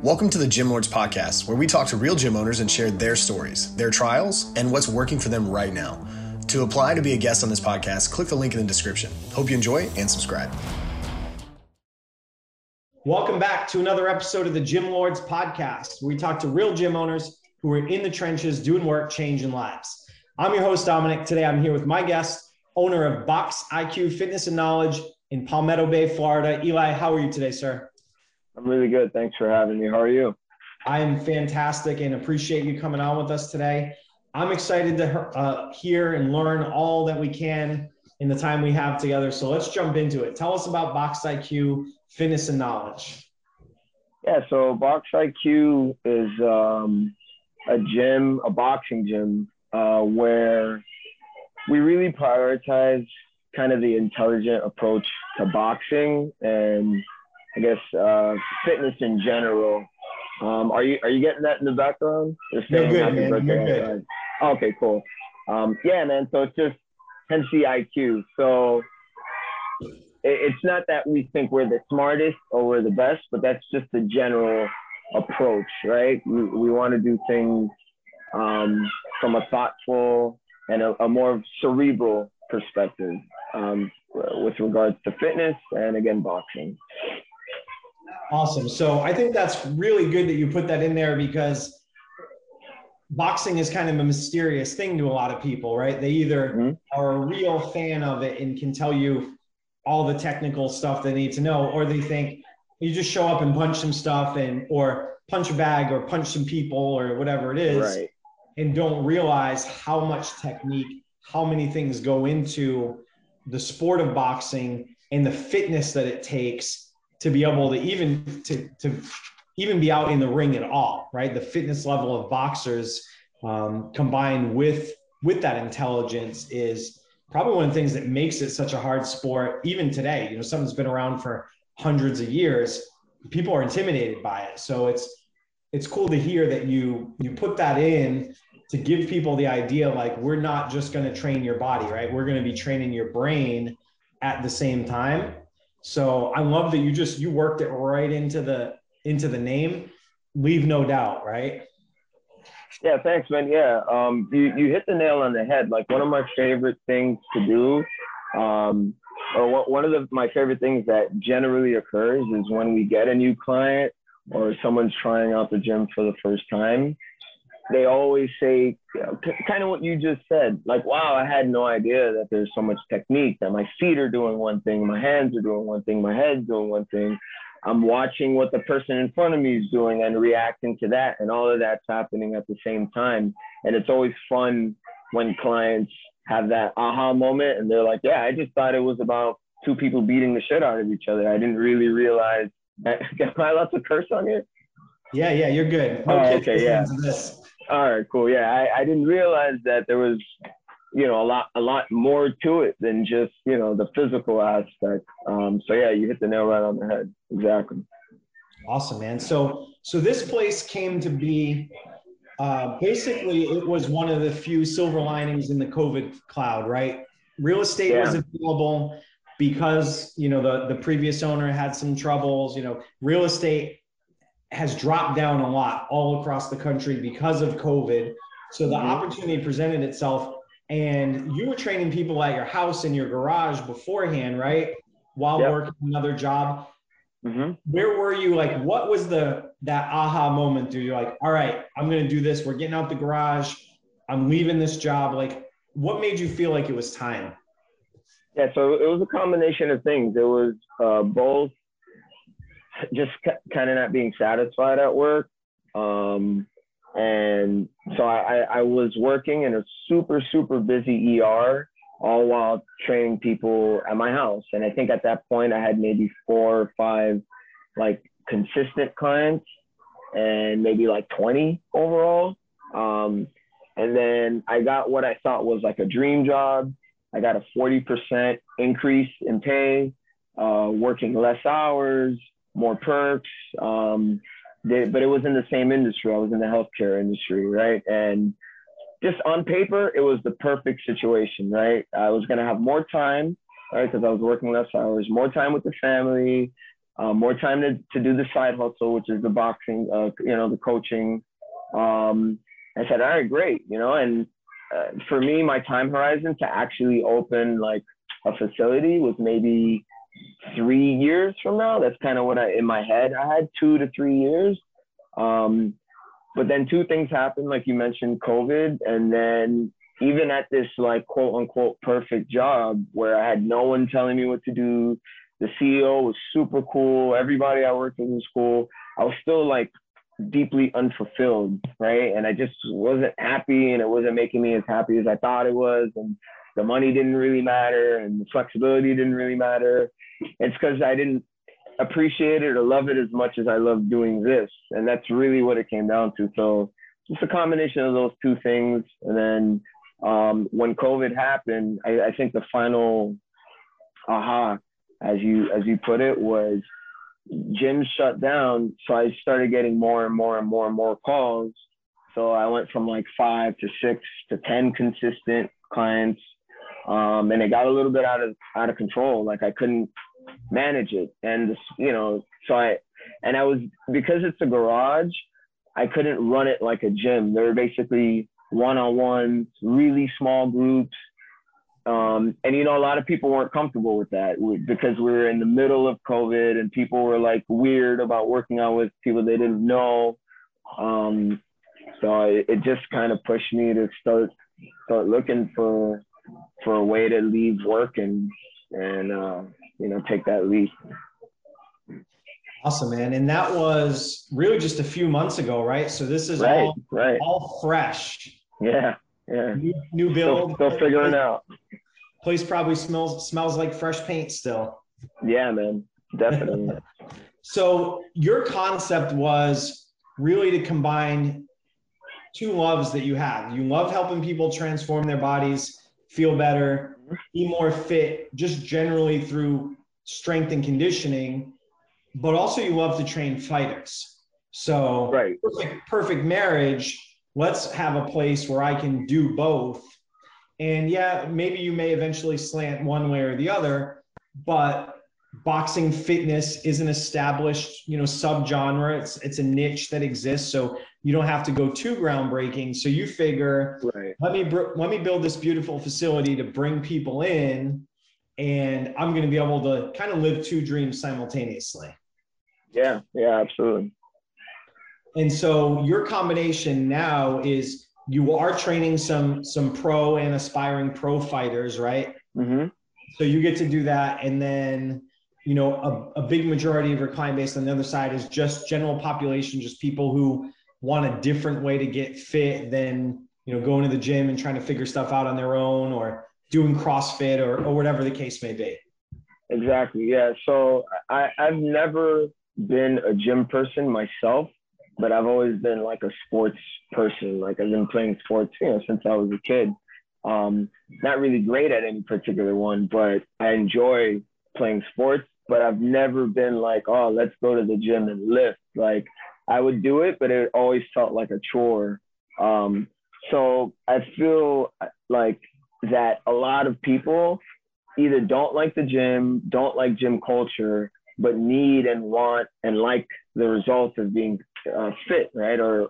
Welcome to the Gym Lords Podcast, where we talk to real gym owners and share their stories, their trials, and what's working for them right now. To apply to be a guest on this podcast, click the link in the description. Hope you enjoy and subscribe. Welcome back to another episode of the Gym Lords Podcast, where we talk to real gym owners who are in the trenches doing work, changing lives. I'm your host, Dominic. Today, I'm here with my guest, owner of Box IQ Fitness and Knowledge in Palmetto Bay, Florida. Eli, how are you today, sir? I'm really good. Thanks for having me. How are you? I am fantastic and appreciate you coming on with us today. I'm excited to hear and learn all that we can in the time we have together. So let's jump into it. Tell us about Box IQ Fitness and Knowledge. Yeah, so Box IQ is a boxing gym, where we really prioritize kind of the intelligent approach to boxing and I guess fitness in general. Are you getting that in the background? You're good, man. You're good. Okay, cool. Yeah, man. So it's just hence the IQ. So it's not that we think we're the smartest or we're the best, but that's just the general approach, right? We want to do things from a thoughtful and a more cerebral perspective with regards to fitness and, again, boxing. Awesome. So I think that's really good that you put that in there, because boxing is kind of a mysterious thing to a lot of people, right? They either are a real fan of it and can tell you all the technical stuff they need to know, or they think you just show up and punch some stuff or punch a bag or punch some people or whatever it is, right, and don't realize how much technique, how many things go into the sport of boxing and the fitness that it takes to be able to even be out in the ring at all, right? The fitness level of boxers combined with that intelligence is probably one of the things that makes it such a hard sport. Even today, something that's been around for hundreds of years, people are intimidated by it. So it's cool to hear that you put that in to give people the idea, like, we're not just going to train your body, right? We're going to be training your brain at the same time. So I love that you worked it right into the name. Leave no doubt, right? Yeah, thanks, man. Yeah, you hit the nail on the head. Like, one of my favorite things to do, my favorite things that generally occurs is when we get a new client or someone's trying out the gym for the first time. They always say kind of what you just said, like, wow, I had no idea that there's so much technique, that my feet are doing one thing, my hands are doing one thing, my head's doing one thing. I'm watching what the person in front of me is doing and reacting to that, and all of that's happening at the same time. And it's always fun when clients have that aha moment and they're like, yeah, I just thought it was about two people beating the shit out of each other. I didn't really realize that. Am I allowed to curse on here? Yeah, you're good. No kids okay, yeah. All right, cool. Yeah, I didn't realize that there was, a lot more to it than just, the physical aspect. So yeah, you hit the nail right on the head. Exactly. Awesome, man. So this place came to be, basically it was one of the few silver linings in the COVID cloud, right? Real estate was available because, the previous owner had some troubles. Real estate has dropped down a lot all across the country because of COVID. So the opportunity presented itself, and you were training people at your house in your garage beforehand, right? While working another job. Where were you? Like, what was that aha moment? Do you like, all right, I'm going to do this. We're getting out the garage. I'm leaving this job. Like, what made you feel like it was time? Yeah. So it was a combination of things. It was both just kind of not being satisfied at work. And so I was working in a super, super busy ER, all while training people at my house. And I think at that point I had maybe 4 or 5 like consistent clients and maybe like 20 overall. And then I got what I thought was like a dream job. I got a 40% increase in pay, working less hours, more perks, but it was in the same industry. I was in the healthcare industry, right? And just on paper, it was the perfect situation, right? I was going to have more time, right? Because I was working less hours, more time with the family, more time to do the side hustle, which is the boxing, the coaching. I said, all right, great, and for me, my time horizon to actually open like a facility was maybe 3 years from now. That's kind of what in my head, I had 2 to 3 years. But then two things happened, like you mentioned, COVID. And then even at this like quote unquote perfect job where I had no one telling me what to do, the CEO was super cool. Everybody I worked with was cool. I was still like deeply unfulfilled, right? And I just wasn't happy, and it wasn't making me as happy as I thought it was. And the money didn't really matter, and the flexibility didn't really matter. It's because I didn't appreciate it or love it as much as I love doing this. And that's really what it came down to. So just a combination of those two things. And then when COVID happened, I think the final aha, as you put it, was gyms shut down. So I started getting more and more calls. So I went from like 5 to 6 to 10 consistent clients. And it got a little bit out of control. Like I couldn't manage it. And, so I was, because it's a garage, I couldn't run it like a gym. They were basically one-on-ones, really small groups. And, a lot of people weren't comfortable with that because we were in the middle of COVID and people were like weird about working out with people they didn't know. So it just kind of pushed me to start looking for a way to leave work and take that leap. Awesome, man. And that was really just a few months ago, right? So this is all fresh. Yeah. New build. Still figuring out. Place probably smells like fresh paint still. Yeah, man. Definitely. So your concept was really to combine two loves that you have. You love helping people transform their bodies, feel better, be more fit, just generally through strength and conditioning, but also you love to train fighters. So perfect marriage. Let's have a place where I can do both. And yeah, maybe you may eventually slant one way or the other, but boxing fitness is an established, subgenre. It's a niche that exists. So you don't have to go too groundbreaking. So you figure, let me build this beautiful facility to bring people in, and I'm going to be able to kind of live two dreams simultaneously. Yeah, absolutely. And so your combination now is you are training some pro and aspiring pro fighters, right? Mm-hmm. So you get to do that. And then, a big majority of your client base on the other side is just general population, just people who want a different way to get fit than, going to the gym and trying to figure stuff out on their own, or doing CrossFit or whatever the case may be. Exactly. Yeah. So I've never been a gym person myself, but I've always been like a sports person. Like I've been playing sports, since I was a kid. Not really great at any particular one, but I enjoy playing sports. But I've never been like, oh, let's go to the gym and lift. Like I would do it, but it always felt like a chore. So I feel like that a lot of people either don't like the gym, don't like gym culture, but need and want and like the results of being fit, right? Or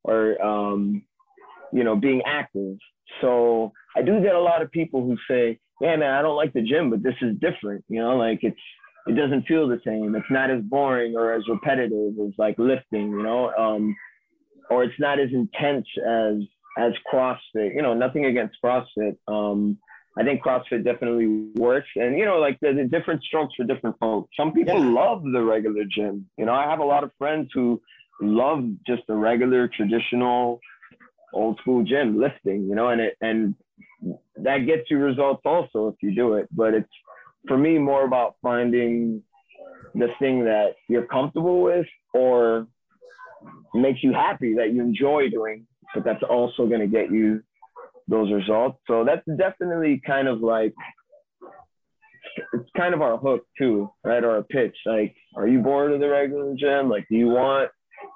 being active. So I do get a lot of people who say, yeah, man, I don't like the gym, but this is different. Like it doesn't feel the same. It's not as boring or as repetitive as like lifting, or it's not as intense as CrossFit. Nothing against CrossFit. I think CrossFit definitely works. And, like the different strokes for different folks. Some people love the regular gym. I have a lot of friends who love just the regular, traditional, old school gym lifting, and that gets you results also if you do it. But it's, for me, more about finding the thing that you're comfortable with or makes you happy, that you enjoy doing, but that's also going to get you those results. So that's definitely kind of like, it's kind of our hook too, right? Or our pitch. Like, are you bored of the regular gym? Like, do you want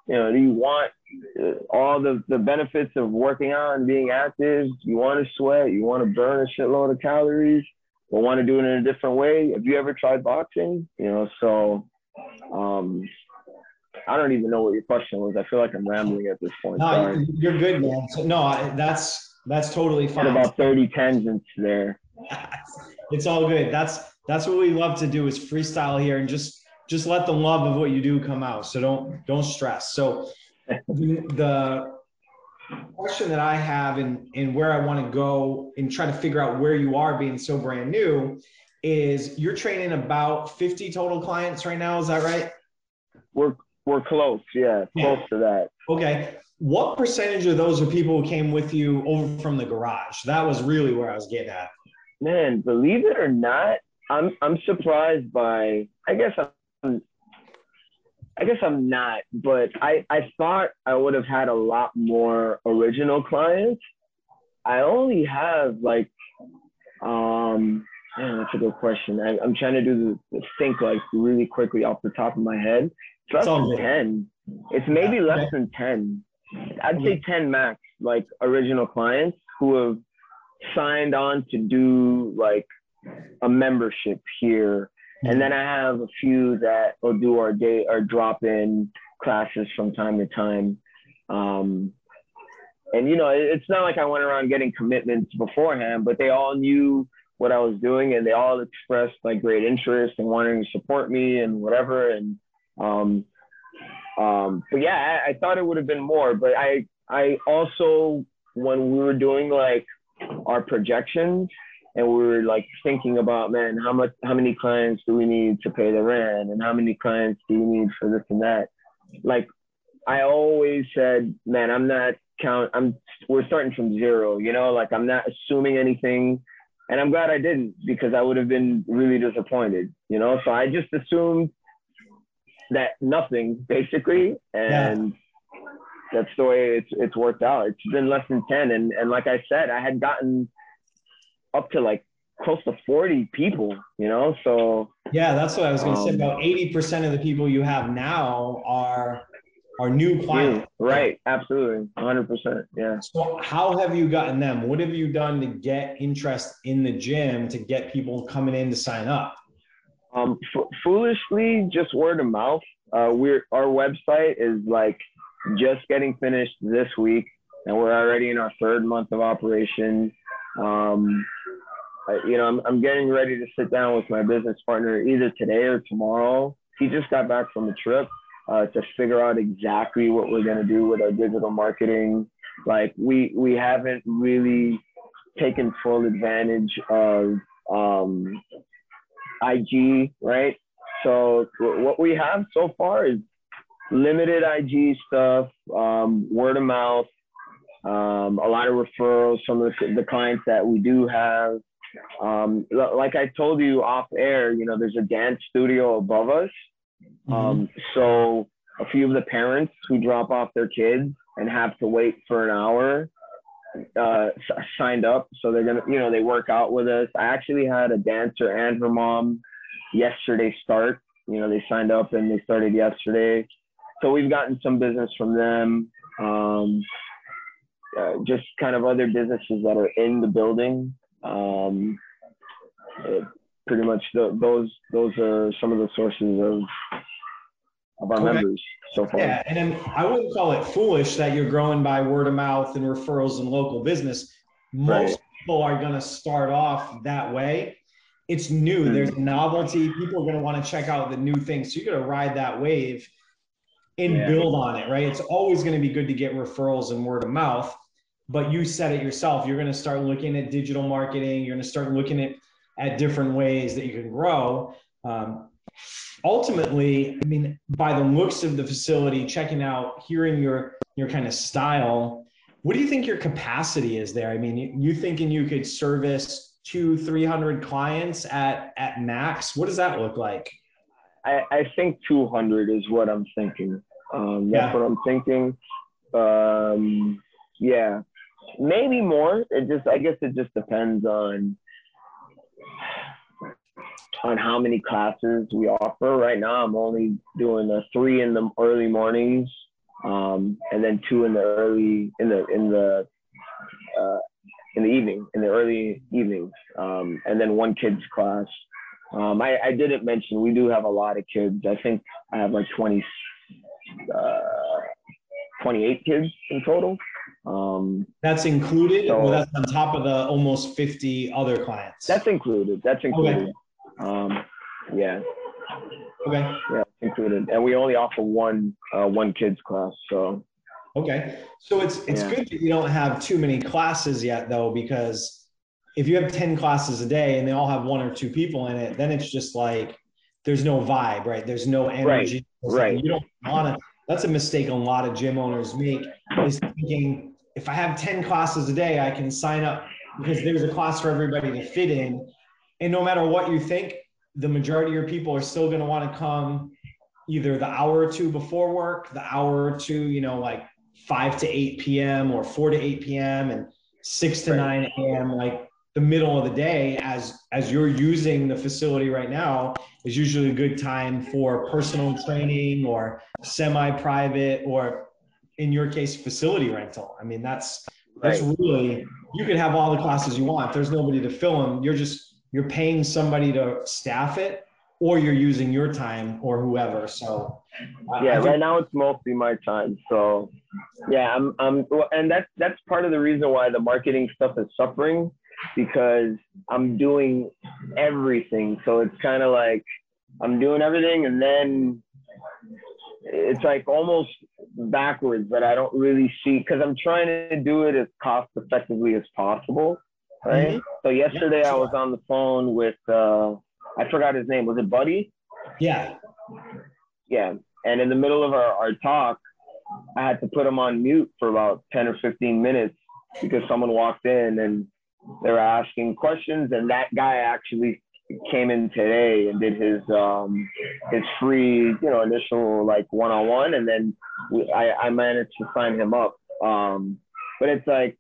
all the benefits of working out and being active? You want to sweat, you want to burn a shitload of calories, or want to do it in a different way? Have you ever tried boxing? So I don't even know what your question was. I feel like I'm rambling at this point. No, Sorry. you're good, man. So, no, that's totally Had fine. about 30 tangents there. It's all good. That's what we love to do is freestyle here and just let the love of what you do come out. So don't stress. So the question that I have and where I want to go and try to figure out where you are being so brand new is you're training about 50 total clients right now. Is that right? We're close. Yeah, close to that. Okay. What percentage of those are people who came with you over from the garage? That was really where I was getting at. Man, believe it or not, I'm surprised by. I guess I'm not, but I thought I would have had a lot more original clients. I only have like, man, that's a good question. I'm trying to do the think like really quickly off the top of my head. It's less than 10. It's maybe less than 10. I'd say 10 max, like original clients who have signed on to do like a membership here. And then I have a few that will do our drop-in classes from time to time. And, you know, it's not like I went around getting commitments beforehand, but they all knew what I was doing and they all expressed like great interest and wanting to support me and whatever. And, but yeah, I thought it would have been more, but I also, when we were doing like our projections, and we were like thinking about, man, how many clients do we need to pay the rent? And how many clients do we need for this and that? Like, I always said, man, we're starting from zero, you know, like I'm not assuming anything. And I'm glad I didn't because I would have been really disappointed, you know? So I just assumed that nothing basically. And that's the way it's worked out. It's been less than 10. And like I said, I had gotten up to like close to 40 people, you know? So yeah, that's what I was going to say. About 80% of the people you have now are new clients. Right. Absolutely. 100%. Yeah. So how have you gotten them? What have you done to get interest in the gym to get people coming in to sign up? Foolishly, just word of mouth. Our website is like just getting finished this week and we're already in our 3rd month of operation. You know, I'm getting ready to sit down with my business partner either today or tomorrow. He just got back from a trip to figure out exactly what we're going to do with our digital marketing. Like we haven't really taken full advantage of IG, right? So what we have so far is limited IG stuff, word of mouth, a lot of referrals from the clients that we do have. Like I told you off air, you know, there's a dance studio above us. So a few of the parents who drop off their kids and have to wait for an hour signed up. So they're going to, you know, they work out with us. I actually had a dancer and her mom yesterday start. You know, they signed up and they started yesterday. So we've gotten some business from them. Just kind of other businesses that are in the building. Pretty much those are some of the sources of our members so far. Yeah, and then I wouldn't call it foolish that you're growing by word of mouth and referrals and local business. Most people are going to start off that way. It's new. There's novelty. People are going to want to check out the new things. So you're going to ride that wave and build on it, right? It's always going to be good to get referrals and word of mouth. But you said it yourself. You're going to start looking at digital marketing. You're going to start looking at different ways that you can grow. Ultimately, I mean, by the looks of the facility, checking out, hearing your kind of style, what do you think your capacity is there? I mean, you thinking you could service 200-300 clients at max? What does that look like? I think 200 is what I'm thinking. That's what I'm thinking. Yeah, maybe more. I guess it just depends on how many classes we offer. Right now, I'm only doing 3 in the early mornings, and then 2 in the early evening, in the early evenings, and then 1 kids class. I didn't mention we do have a lot of kids. I think I have like 28 kids in total. That's included, so or that's on top of the almost 50 other clients? That's included. Okay. Yeah. Okay. Yeah, included. And we only offer one kids class. So. Okay. So it's good that you don't have too many classes yet, though, because if you have 10 classes a day and they all have 1 or 2 people in it, then it's just like there's no vibe, right? There's no energy. Right. You don't want to. That's a mistake a lot of gym owners make, is thinking, if I have 10 classes a day, I can sign up because there's a class for everybody to fit in. And no matter what you think, the majority of your people are still going to want to come either the hour or 2 before work, the hour or 2, like 5 to 8 p.m. or 4 to 8 p.m. and 6 to 9 a.m. Like the middle of the day, as you're using the facility right now, is usually a good time for personal training or semi-private, or in your case, facility rental. I mean, that's really, you could have all the classes you want. If there's nobody to fill them, you're paying somebody to staff it, or you're using your time or whoever. So right now it's mostly my time. So yeah, and that's part of the reason why the marketing stuff is suffering, because I'm doing everything. So it's kind of like I'm doing everything, and then it's like almost backwards, that I don't really see, because I'm trying to do it as cost effectively as possible. Right. Mm-hmm. So yesterday I was on the phone with, I forgot his name. Was it Buddy? Yeah. Yeah. And in the middle of our talk, I had to put him on mute for about 10 or 15 minutes because someone walked in and they were asking questions. And that guy actually came in today and did his free, initial like one-on-one. And then I managed to sign him up. But it's like,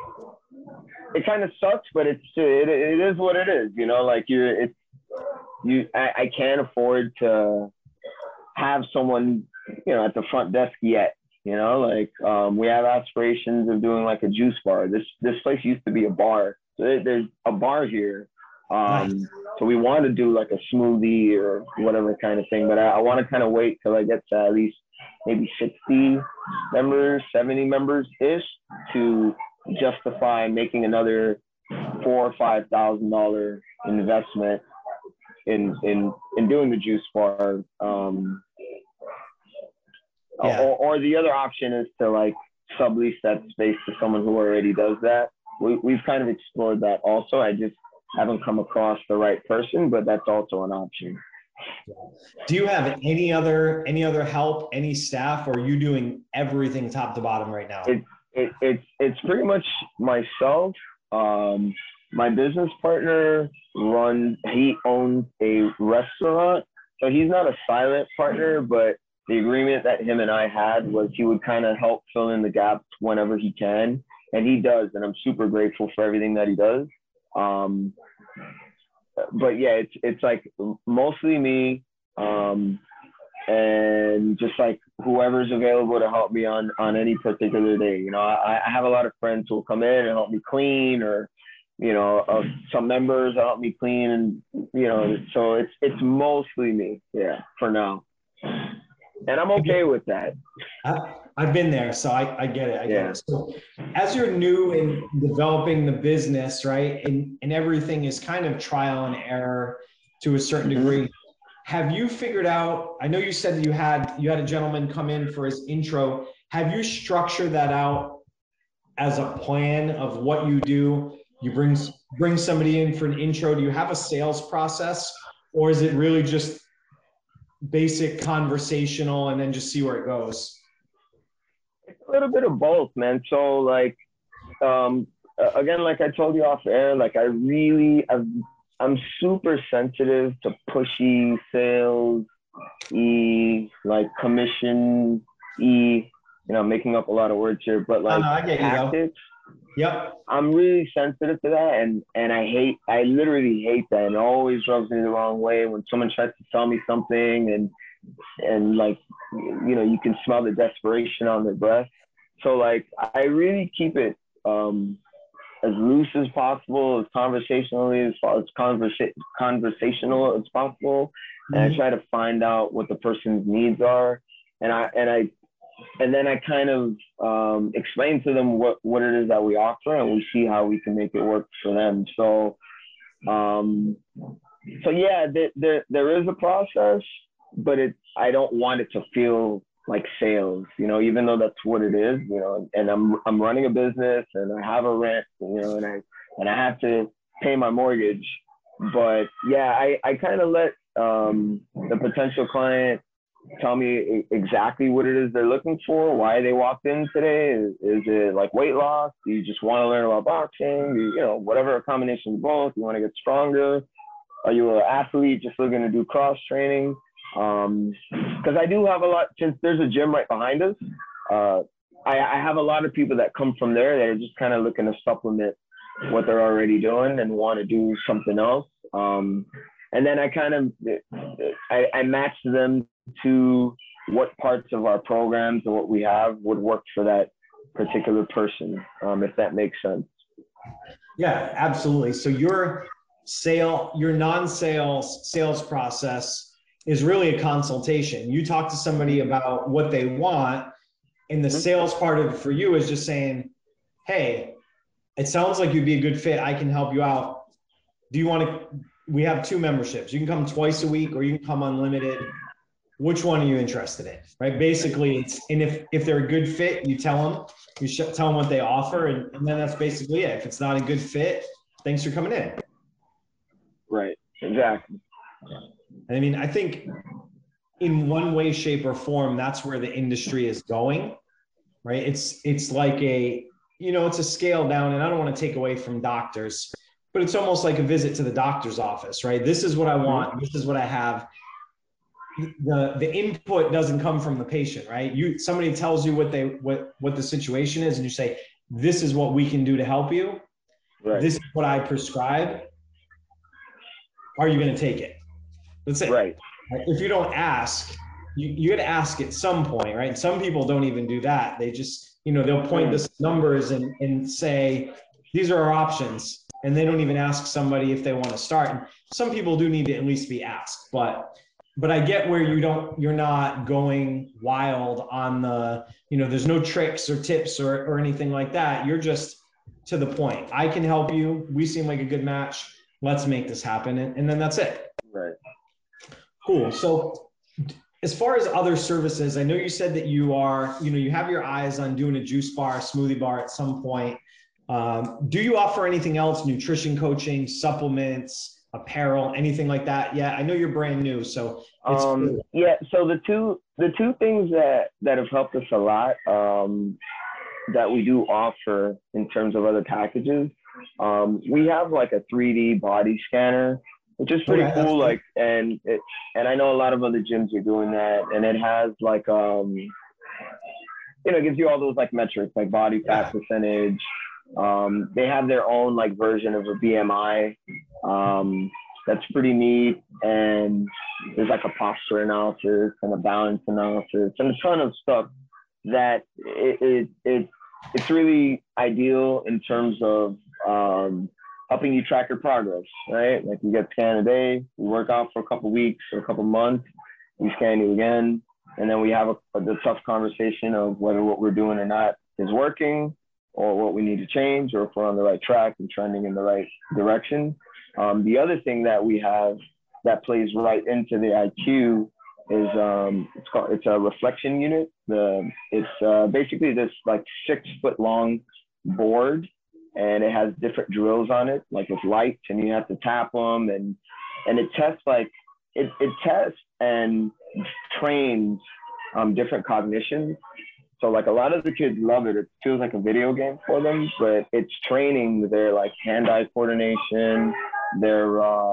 it kind of sucks, but it is what it is, like I can't afford to have someone, at the front desk yet, we have aspirations of doing like a juice bar. This place used to be a bar. So there's a bar here. So we want to do like a smoothie or whatever kind of thing, but I want to kind of wait till I get to at least maybe 60 members, 70 members ish to justify making another $4,000 or $5,000 investment in doing the juice bar. Or the other option is to like sublease that space to someone who already does that. We've kind of explored that also. I just haven't come across the right person, but that's also an option. Do you have any other help, any staff, or are you doing everything top to bottom right now? It's pretty much myself. My business partner he owns a restaurant. So he's not a silent partner, but the agreement that him and I had was he would kind of help fill in the gaps whenever he can. And he does. And I'm super grateful for everything that he does. But yeah, it's like mostly me. And just like whoever's available to help me on any particular day. I have a lot of friends who will come in and help me clean, or, some members will help me clean, and, so it's mostly me, for now. And I'm okay with that. I've been there, so I get it. I get it. So as you're new in developing the business, right, and everything is kind of trial and error to a certain degree, have you figured out, I know you said that you had a gentleman come in for his intro. Have you structured that out as a plan of what you do? You bring somebody in for an intro. Do you have a sales process, or is it really just basic conversational and then just see where it goes? It's a little bit of both, man. So like, again, like I told you off air, like I'm super sensitive to pushy sales, like commission, making up a lot of words here, but like I get tactics. Yep. I'm really sensitive to that, and I literally hate that. And it always rubs me the wrong way when someone tries to sell me something and like, you can smell the desperation on their breath. So like, I really keep it as loose as possible, as conversationally as conversational as possible, and I try to find out what the person's needs are, and then I kind of explain to them what it is that we offer, and we see how we can make it work for them. So yeah, there is a process, but I don't want it to feel like sales, even though that's what it is, and I'm running a business and I have a rent, and I have to pay my mortgage. But yeah, I kind of let the potential client tell me exactly what it is they're looking for, why they walked in today. Is it like weight loss? Do you just want to learn about boxing? Whatever, a combination of both. You want to get stronger? Are you an athlete just looking to do cross training? Because I do have a lot, since there's a gym right behind us, I have a lot of people that come from there that are just kind of looking to supplement what they're already doing and want to do something else. And then I match them to what parts of our programs and what we have would work for that particular person, if that makes sense. Yeah, absolutely. So your non-sales sales process is really a consultation. You talk to somebody about what they want, and the sales part of it for you is just saying, hey, it sounds like you'd be a good fit. I can help you out. We have 2 memberships. You can come twice a week or you can come unlimited. Which one are you interested in? Right. Basically and if they're a good fit, you tell them what they offer. And then that's basically it. If it's not a good fit, thanks for coming in. Right. Exactly. I mean, I think in one way, shape, or form, that's where the industry is going, right? It's like it's a scale down, and I don't want to take away from doctors, but it's almost like a visit to the doctor's office, right? This is what I want. This is what I have. The input doesn't come from the patient, right? Somebody tells you what the situation is, and you say, this is what we can do to help you. Right. This is what I prescribe. Are you going to take it? That's it. Right. If you don't ask, you got to ask at some point, right? Some people don't even do that. They just, they'll point to numbers and say, these are our options. And they don't even ask somebody if they want to start. And some people do need to at least be asked, but I get where you're not going wild on there's no tricks or tips or anything like that. You're just to the point. I can help you. We seem like a good match. Let's make this happen. And then that's it. Right. Cool. So as far as other services, I know you said that you are, you have your eyes on doing a juice bar, smoothie bar at some point. Do you offer anything else? Nutrition coaching, supplements, apparel, anything like that? Yeah, I know you're brand new, so it's cool. Yeah. So the two things that have helped us a lot, that we do offer in terms of other packages, we have like a 3D body scanner, which is pretty cool. Like, and I know a lot of other gyms are doing that, and it has like it gives you all those like metrics like body fat percentage. They have their own like version of a BMI. That's pretty neat. And there's like a posture analysis and a balance analysis and a ton of stuff that it's really ideal in terms of helping you track your progress, right? Like you get scanned a day, you work out for a couple of weeks or a couple of months, we scan you again, and then we have the tough conversation of whether what we're doing or not is working, or what we need to change, or if we're on the right track and trending in the right direction. The other thing that we have that plays right into the IQ is it's a reflection unit. It's basically this like 6-foot long board, and it has different drills on it, like with lights, and you have to tap them, and it tests it tests and trains different cognitions. So like a lot of the kids love it. It feels like a video game for them, but it's training their like hand-eye coordination, their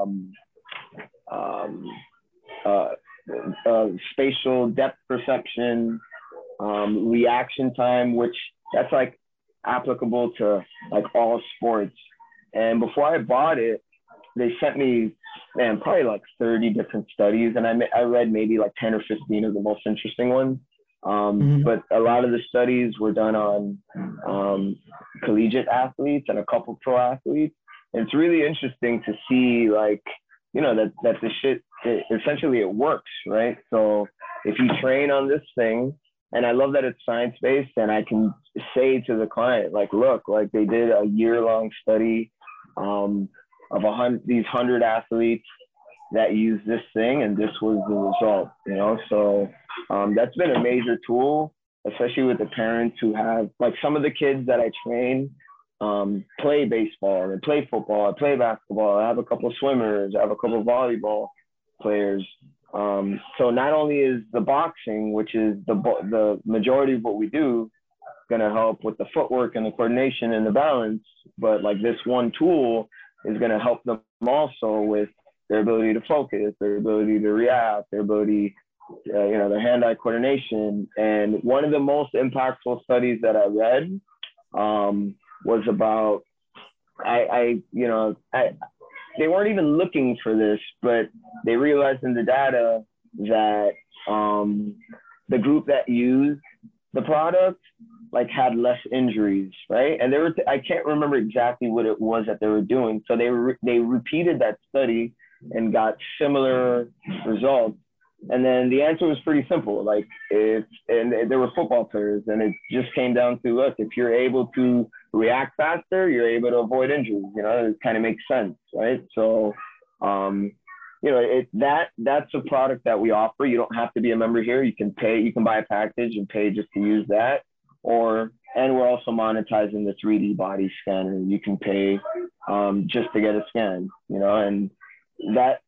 spatial depth perception, reaction time, which that's like applicable to like all sports. And before I bought it, they sent me, probably like 30 different studies, and I read maybe like 10 or 15 of the most interesting ones. But a lot of the studies were done on collegiate athletes and a couple pro athletes. And it's really interesting to see, like, you know, that the shit, essentially it works, right? So if you train on this thing, and I love that it's science-based, and I can say to the client, like, look, like they did a year-long study of these 100 athletes that use this thing, and this was the result, you know? So that's been a major tool, especially with the parents who have, like, some of the kids that I train play baseball and play football, I play basketball, I have a couple of swimmers, I have a couple of volleyball players. So not only is the boxing, which is the majority of what we do, going to help with the footwork and the coordination and the balance, but like this one tool is going to help them also with their ability to focus, their ability to react, their ability, you know, their hand-eye coordination. And one of the most impactful studies that I read was about, they weren't even looking for this, but they realized in the data that the group that used the product like had less injuries, right? And I can't remember exactly what it was that they were doing. So they repeated that study and got similar results. And then the answer was pretty simple. Like and there were football players, and it just came down to, look, if you're able to react faster, you're able to avoid injuries. You know, it kind of makes sense, right? So, you know, that's a product that we offer. You don't have to be a member here. You can buy a package and pay just to use that. And we're also monetizing the 3D body scanner. You can pay just to get a scan, you know, and that,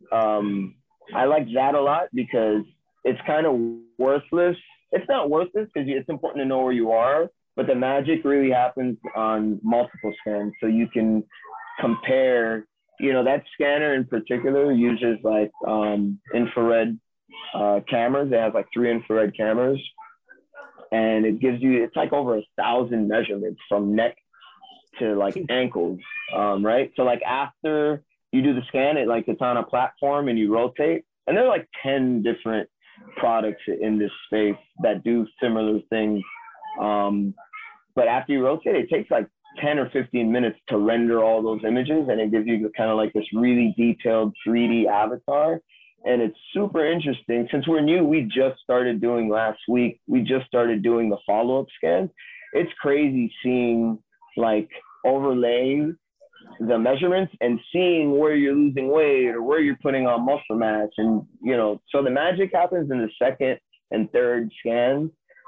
I like that a lot because it's kind of worthless. It's not worthless because it's important to know where you are, but the magic really happens on multiple scans. So you can compare, you know, that scanner in particular uses like infrared cameras. It has like 3 infrared cameras, and it gives you, it's like over 1,000 measurements from neck to like ankles, right? So like after you do the scan, it's on a platform and you rotate, and there are like 10 different products in this space that do similar things. But after you rotate, it takes like 10 or 15 minutes to render all those images, and it gives you kind of like this really detailed 3D avatar. And it's super interesting. Since we're new, we just started doing last week, we just started doing the follow-up scans. It's crazy seeing like overlaying the measurements and seeing where you're losing weight or where you're putting on muscle mass. And, you know, so the magic happens in the second and third scans.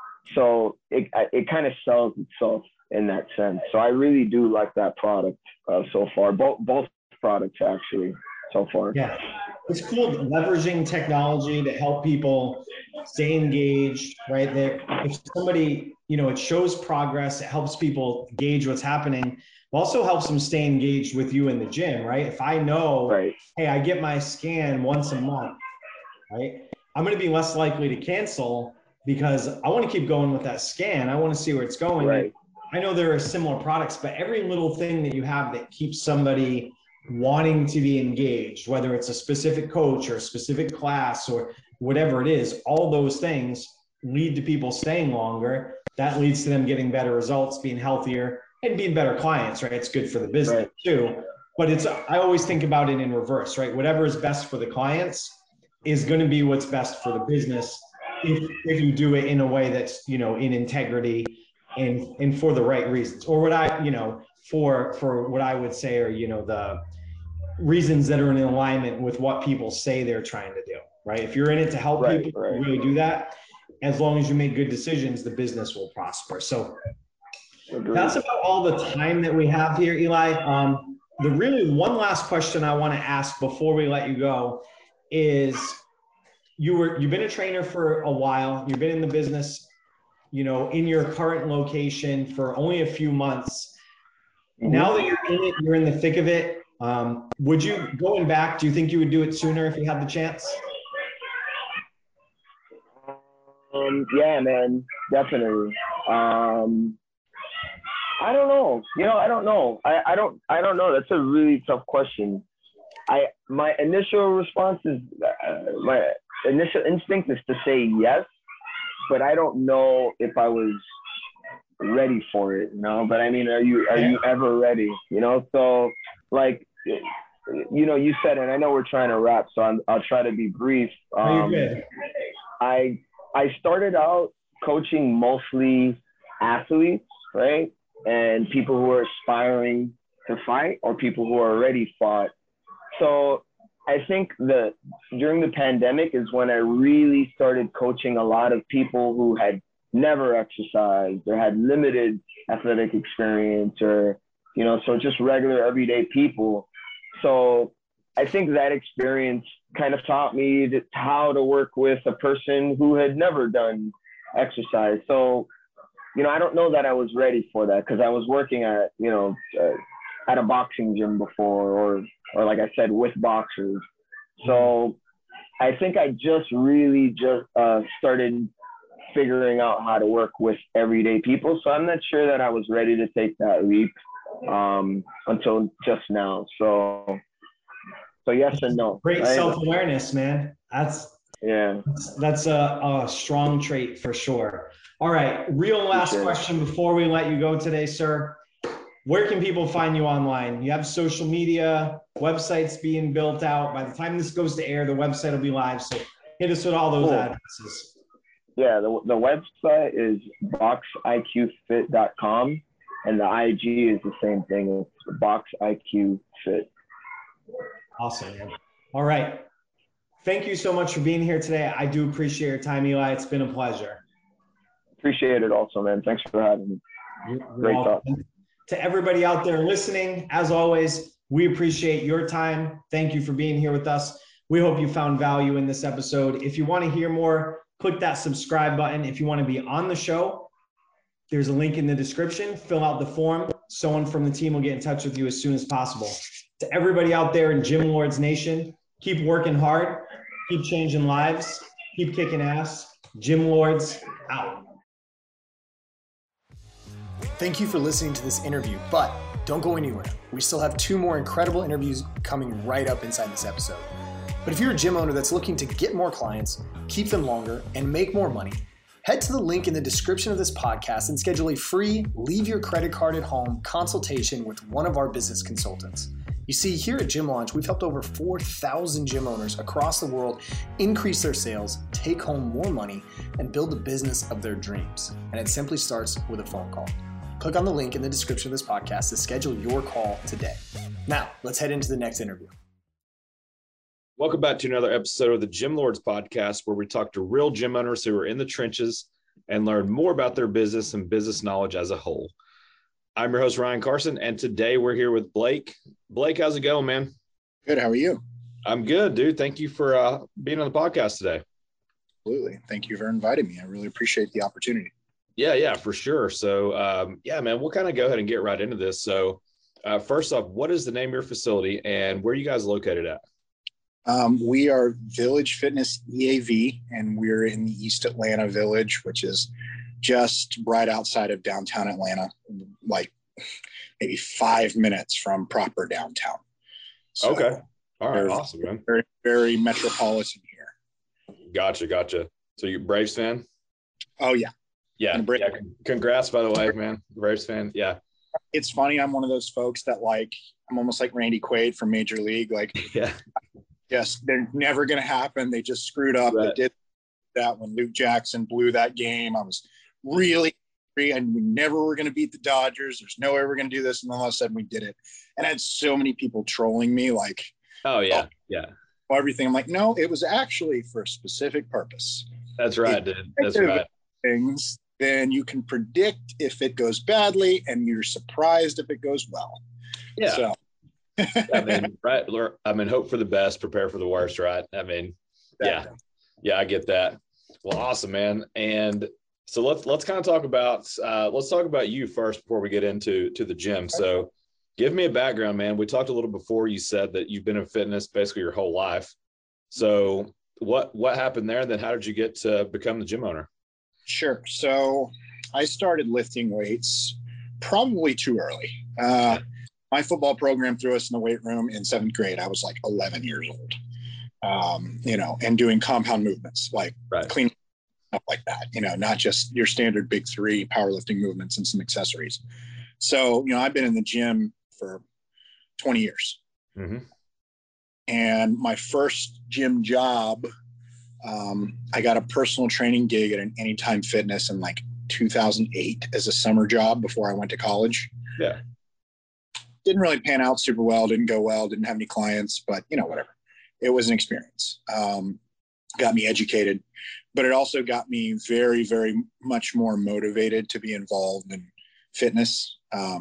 So it kind of sells itself in that sense. So I really do like that product so far, both products actually so far. Yeah, it's cool leveraging technology to help people stay engaged, right? That if somebody, you know, it shows progress, it helps people gauge what's happening. It also helps them stay engaged with you in the gym, right? If I know, right, hey, I get my scan once a month, right? I'm going to be less likely to cancel because I want to keep going with that scan. I want to see where it's going. right. I know there are similar products, but every little thing that you have that keeps somebody wanting to be engaged, whether it's a specific coach or a specific class or whatever it is, all those things lead to people staying longer. That leads to them getting better results, being healthier, and being better clients, right? It's good for the business too. But I always think about it in reverse, right? Whatever is best for the clients is going to be what's best for the business if you do it in a way that's, you know, in integrity and for the right reasons, or what I, you know, for what I would say are, you know, the reasons that are in alignment with what people say they're trying to do, right? If you're in it to help people really do that, as long as you make good decisions, the business will prosper. So that's about all the time that we have here, Eli. The really one last question I want to ask before we let you go is you've been a trainer for a while. You've been in the business, you know, in your current location for only a few months. Now that you're in it, you're in the thick of it. Would you, going back, do you think you would do it sooner if you had the chance? Yeah, man, definitely. I don't know. You know, I don't know. I don't know. That's a really tough question. My initial response is, my initial instinct is to say yes, but I don't know if I was ready for it, you know. But I mean, are you ever ready? You know, so like, you know, you said, and I know we're trying to wrap, so I'll try to be brief. You're good. I started out coaching mostly athletes, right? And people who are aspiring to fight or people who already fought. So I think that during the pandemic is when I really started coaching a lot of people who had never exercised or had limited athletic experience, or, you know, so just regular everyday people. So I think that experience kind of taught me how to work with a person who had never done exercise. So, you know, I don't know that I was ready for that because I was working at, you know, at a boxing gym before, or like I said, with boxers. So I think I just really started figuring out how to work with everyday people. So I'm not sure that I was ready to take that leap until just now. So yes and no. Great right? self-awareness, man. That's a strong trait for sure. All right. Real last question before we let you go today, sir. Where can people find you online? You have social media, websites being built out. By the time this goes to air, the website will be live. So hit us with all those addresses. Yeah, the website is boxiqfit.com, and the IG is the same thing. It's boxiqfit. Awesome, man. All right. Thank you so much for being here today. I do appreciate your time, Eli. It's been a pleasure. Appreciate it also, man. Thanks for having me. Great talk. To everybody out there listening, as always, we appreciate your time. Thank you for being here with us. We hope you found value in this episode. If you want to hear more, click that subscribe button. If you want to be on the show, there's a link in the description. Fill out the form. Someone from the team will get in touch with you as soon as possible. To everybody out there in Gym Lords Nation, keep working hard, keep changing lives, keep kicking ass. Gym Lords out. Thank you for listening to this interview, but don't go anywhere. We still have 2 more incredible interviews coming right up inside this episode. But if you're a gym owner that's looking to get more clients, keep them longer, and make more money, head to the link in the description of this podcast and schedule a free leave your credit card at home consultation with one of our business consultants. You see, here at Gym Launch, we've helped over 4,000 gym owners across the world increase their sales, take home more money, and build the business of their dreams. And it simply starts with a phone call. Click on the link in the description of this podcast to schedule your call today. Now, let's head into the next interview. Welcome back to another episode of the Gym Lords podcast, where we talk to real gym owners who are in the trenches and learn more about their business and business knowledge as a whole. I'm your host, Ryan Carson, and today we're here with Blake. Blake, how's it going, man? Good. How are you? I'm good, dude. Thank you for being on the podcast today. Absolutely. Thank you for inviting me. I really appreciate the opportunity. Yeah, for sure. So, man, we'll kind of go ahead and get right into this. So, first off, what is the name of your facility and where are you guys located at? We are Village Fitness EAV, and we're in the East Atlanta Village, which is just right outside of downtown Atlanta, like maybe 5 minutes from proper downtown. So okay. All right. Awesome, man. Very, very metropolitan here. Gotcha. So you Braves fan? Oh, yeah. Yeah. Congrats, by the way, man. Braves fan. Yeah. It's funny. I'm one of those folks that I'm almost like Randy Quaid from Major League. Yeah. Yes, they're never going to happen. They just screwed up. Right. They did that when Luke Jackson blew that game. I was really angry, and we never were going to beat the Dodgers. There's no way we're going to do this. And then all of a sudden we did it. And I had so many people trolling me everything. I'm like, no, it was actually for a specific purpose. That's right, dude. That's right. Things, then you can predict if it goes badly, and you're surprised if it goes well. Yeah. So. I mean, right. I mean, hope for the best, prepare for the worst, right? I mean, yeah, I get that. Well, awesome, man. And so let's kind of talk about you first before we get into the gym. So give me a background, man. We talked a little before. You said that you've been in fitness basically your whole life. So what happened there? And then how did you get to become the gym owner? Sure. So I started lifting weights probably too early. My football program threw us in the weight room in 7th grade. I was like 11 years old, and doing compound movements, like clean stuff like that, not just your standard big three powerlifting movements and some accessories. So, I've been in the gym for 20 years. Mm-hmm. And my first gym job, I got a personal training gig at an Anytime Fitness in like 2008 as a summer job before I went to college. Yeah. Didn't really pan out super well, didn't go well, didn't have any clients, but whatever. It was an experience. Got me educated, but it also got me very, very much more motivated to be involved in fitness.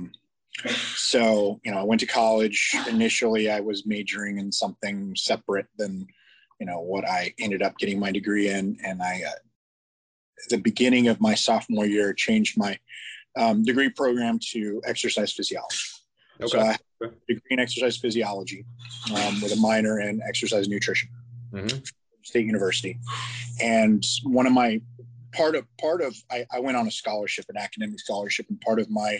So, I went to college. Initially, I was majoring in something separate than, what I ended up getting my degree in. And I, at the beginning of my sophomore year, changed my degree program to exercise physiology. Okay. So I have a degree in exercise physiology with a minor in exercise nutrition, State University. And one of my I went on a scholarship, an academic scholarship, and part of my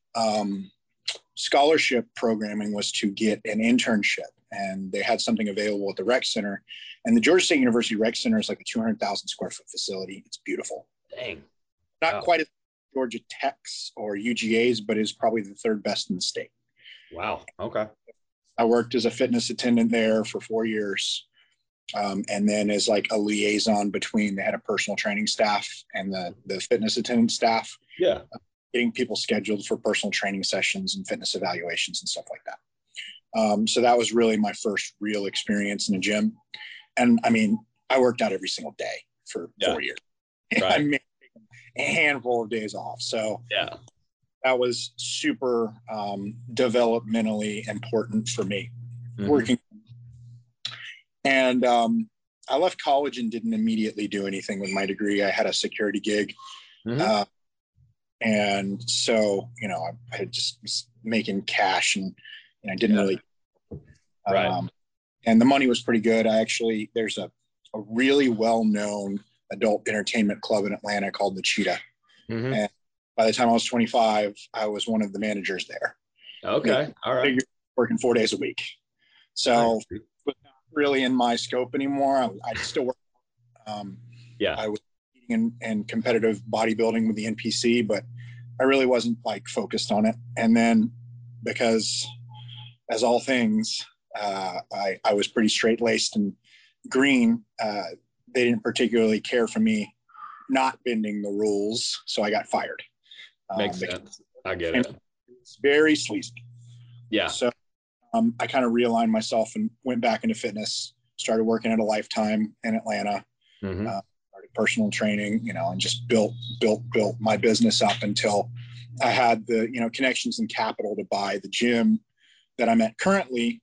scholarship programming was to get an internship. And they had something available at the rec center, and the Georgia State University Rec Center is like a 200,000 square foot facility. It's beautiful. Dang. Not quite as Georgia Tech's or UGA's, but is probably the third best in the state. Wow. Okay. I worked as a fitness attendant there for 4 years. And then as like a liaison between, they had a personal training staff and the fitness attendant staff. Yeah. Getting people scheduled for personal training sessions and fitness evaluations and stuff like that. So that was really my first real experience in a gym. And I mean, I worked out every single day for 4 years. Right. I made a handful of days off. So that was super developmentally important for me working. And I left college and didn't immediately do anything with my degree. I had a security gig. And so, I just was making cash and I didn't really, and the money was pretty good. There's a really well-known adult entertainment club in Atlanta called the Cheetah. And by the time I was 25, I was one of the managers there. Okay. All right. Working 4 days a week. So it was not really in my scope anymore. I still work. I was in competitive bodybuilding with the NPC, but I really wasn't like focused on it. And then because as all things, I was pretty straight-laced and green. They didn't particularly care for me not bending the rules, so I got fired. Makes sense. I get it. It's very sleazy. Yeah. So I kind of realigned myself and went back into fitness, started working at a Lifetime in Atlanta, started personal training, and just built my business up until I had the, connections and capital to buy the gym that I'm at currently,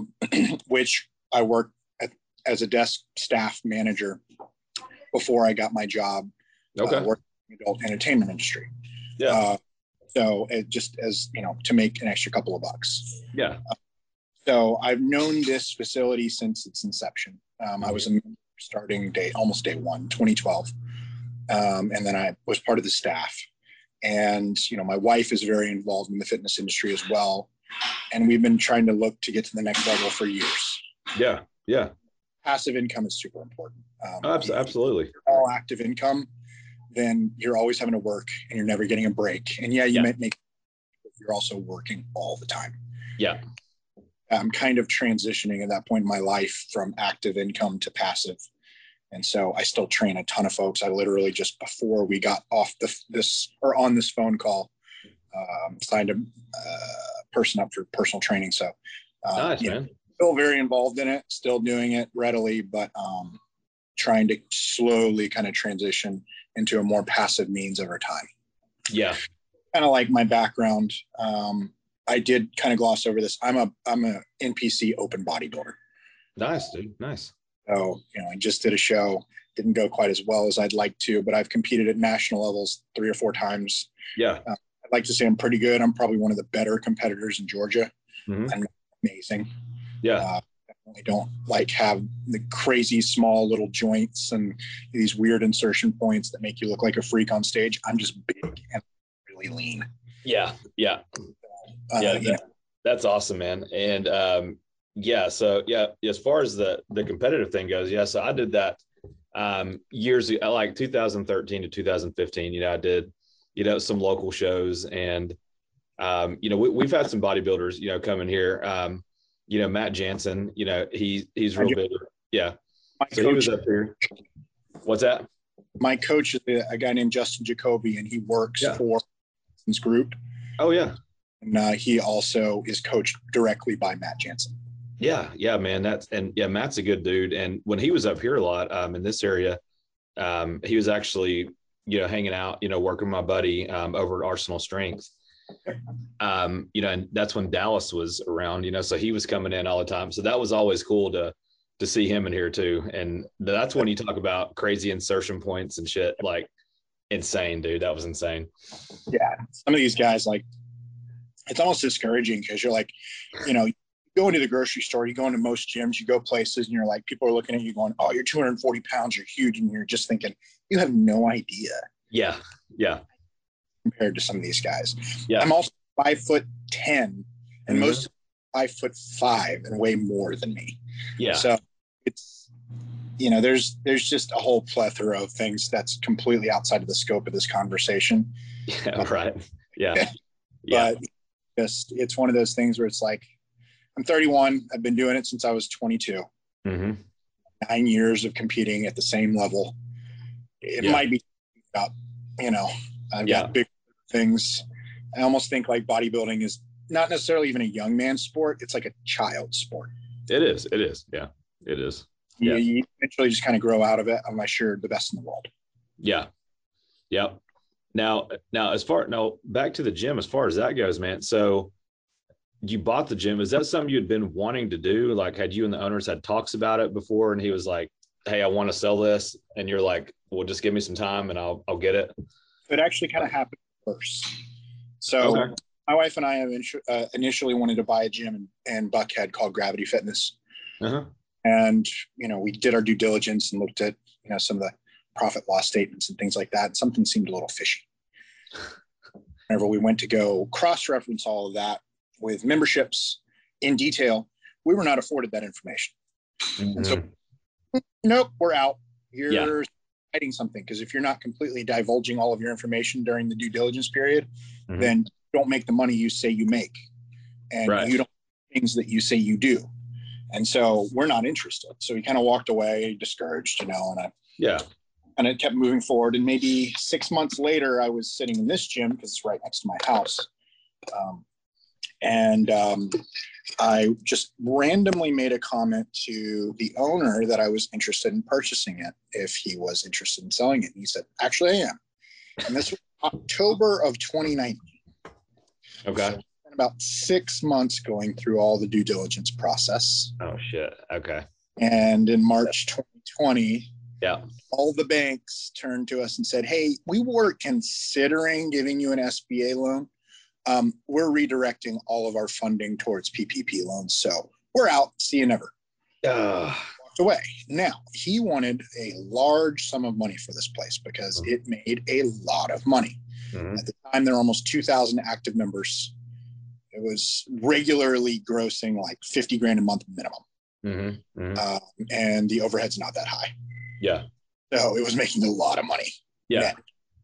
which I worked as a desk staff manager before I got my job working in the adult entertainment industry. Yeah. So it just as, to make an extra couple of bucks. Yeah. So I've known this facility since its inception. I was a member starting almost day one, 2012. And then I was part of the staff. And, my wife is very involved in the fitness industry as well. And we've been trying to look to get to the next level for years. Yeah. Yeah. Passive income is super important. Absolutely. If you're all active income, then you're always having to work and you're never getting a break. And you might make, you're also working all the time. Yeah. I'm kind of transitioning at that point in my life from active income to passive. And so I still train a ton of folks. I literally just before we got off on this phone call, signed a person up for personal training. So nice, man. Still very involved in it, still doing it readily, but trying to slowly kind of transition into a more passive means over time. Yeah. Kind of like my background. I did kind of gloss over this. I'm a NPC open bodybuilder. Nice, dude. Nice. So, I just did a show, didn't go quite as well as I'd like to, but I've competed at national levels 3 or 4 times. Yeah. I'd like to say I'm pretty good. I'm probably one of the better competitors in Georgia. I'm amazing. Yeah. Definitely don't have the crazy small little joints and these weird insertion points that make you look like a freak on stage. I'm just big and really lean. Yeah. Yeah. That's awesome, man. And so as far as the competitive thing goes, so I did that years ago, like 2013 to 2015, I did, some local shows, and, we've had some bodybuilders, coming here. Matt Jansen, he's real big. Yeah. So he was up here. What's that? My coach is a guy named Justin Jacoby, and he works for his group. Oh, yeah. And he also is coached directly by Matt Jansen. Yeah, man. Matt's a good dude. And when he was up here a lot in this area, he was actually, hanging out, working with my buddy over at Arsenal Strength. And that's when Dallas was around, so he was coming in all the time. So that was always cool to see him in here too. And that's when you talk about crazy insertion points and shit, like insane, dude. That was insane. Yeah. Some of these guys, like, it's almost discouraging because you're like, you go into the grocery store, you go into most gyms, you go places, and you're like, people are looking at you going, oh, you're 240 pounds, you're huge. And you're just thinking, you have no idea. Yeah. Yeah. Compared to some of these guys. Yeah. I'm also 5'10", and most 5'5" and way more than me. Yeah. So it's, there's just a whole plethora of things that's completely outside of the scope of this conversation. Yeah. Right. Yeah. Yeah. But it's one of those things where it's like, I'm 31. I've been doing it since I was 22. 9 years of competing at the same level. It might be up, I've got big things. I almost think like bodybuilding is not necessarily even a young man's sport. It's like a child sport. It is. Yeah, it is. Yeah. You eventually just kind of grow out of it unless you're the best in the world. Yeah. Yep. Now, back to the gym, as far as that goes, man. So you bought the gym. Is that something you'd been wanting to do? Like, had you and the owners had talks about it before, and he was like, hey, I want to sell this. And you're like, well, just give me some time and I'll get it. It actually kind of happened first. So my wife and I have initially wanted to buy a gym in Buckhead called Gravity Fitness. And, we did our due diligence and looked at, some of the profit loss statements and things like that. And something seemed a little fishy. Whenever we went to go cross-reference all of that with memberships in detail, we were not afforded that information. And so, nope, we're out. You're hiding something, because if you're not completely divulging all of your information during the due diligence period, then you don't make the money you say you make, and you don't do things that you say you do. And so we're not interested. So we kind of walked away discouraged, and and it kept moving forward. And maybe 6 months later, I was sitting in this gym because it's right next to my house. I just randomly made a comment to the owner that I was interested in purchasing it if he was interested in selling it. And he said, actually, I am. And this was October of 2019. Okay. So about 6 months going through all the due diligence process. Oh, shit. Okay. And in March 2020, yeah, all the banks turned to us and said, hey, we were considering giving you an SBA loan. We're redirecting all of our funding towards PPP loans. So we're out. See you never. Walked away. Now, he wanted a large sum of money for this place because it made a lot of money. At the time, there were almost 2,000 active members. It was regularly grossing like 50 grand a month minimum. And the overhead's not that high. Yeah. So it was making a lot of money. Yeah. Net.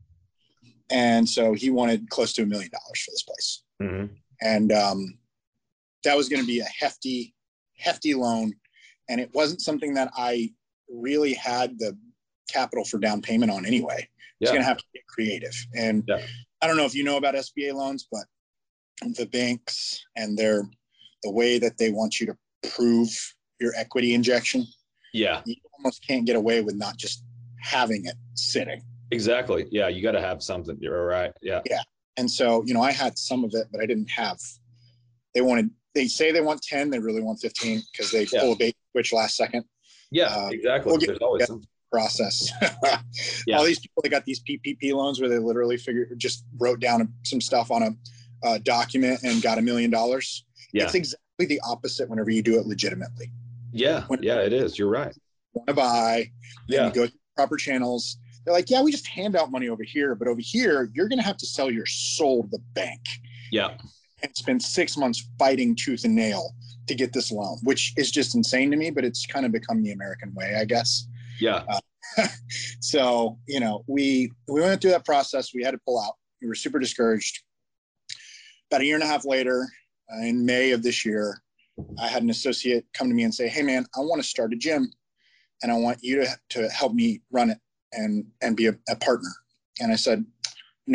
And so he wanted close to $1 million for this place. And that was going to be a hefty loan. And it wasn't something that I really had the capital for down payment on anyway. It's going to have to get creative. And I don't know if you know about SBA loans, but the banks and the way that they want you to prove your equity injection. Yeah. You almost can't get away with not just having it sitting. Exactly. Yeah. You got to have something. You're right. Yeah. Yeah. And so, I had some of it, but I didn't have, they say they want 10, they really want 15 because they pull a bait switch last second. Yeah, exactly. There's always some process. All these people, they got these PPP loans where they literally just wrote down some stuff on a document and got $1 million. Yeah. It's exactly the opposite whenever you do it legitimately. Yeah. It is. You're right. Want to buy, then you go to proper channels. They're like, yeah, we just hand out money over here, but over here, you're going to have to sell your soul to the bank. Yeah. And spend 6 months fighting tooth and nail to get this loan, which is just insane to me, but it's kind of become the American way, I guess. Yeah. So, we went through that process. We had to pull out. We were super discouraged. About a year and a half later, in May of this year, I had an associate come to me and say, "Hey man, I want to start a gym and I want you to help me run it and be a partner." And I said, "No,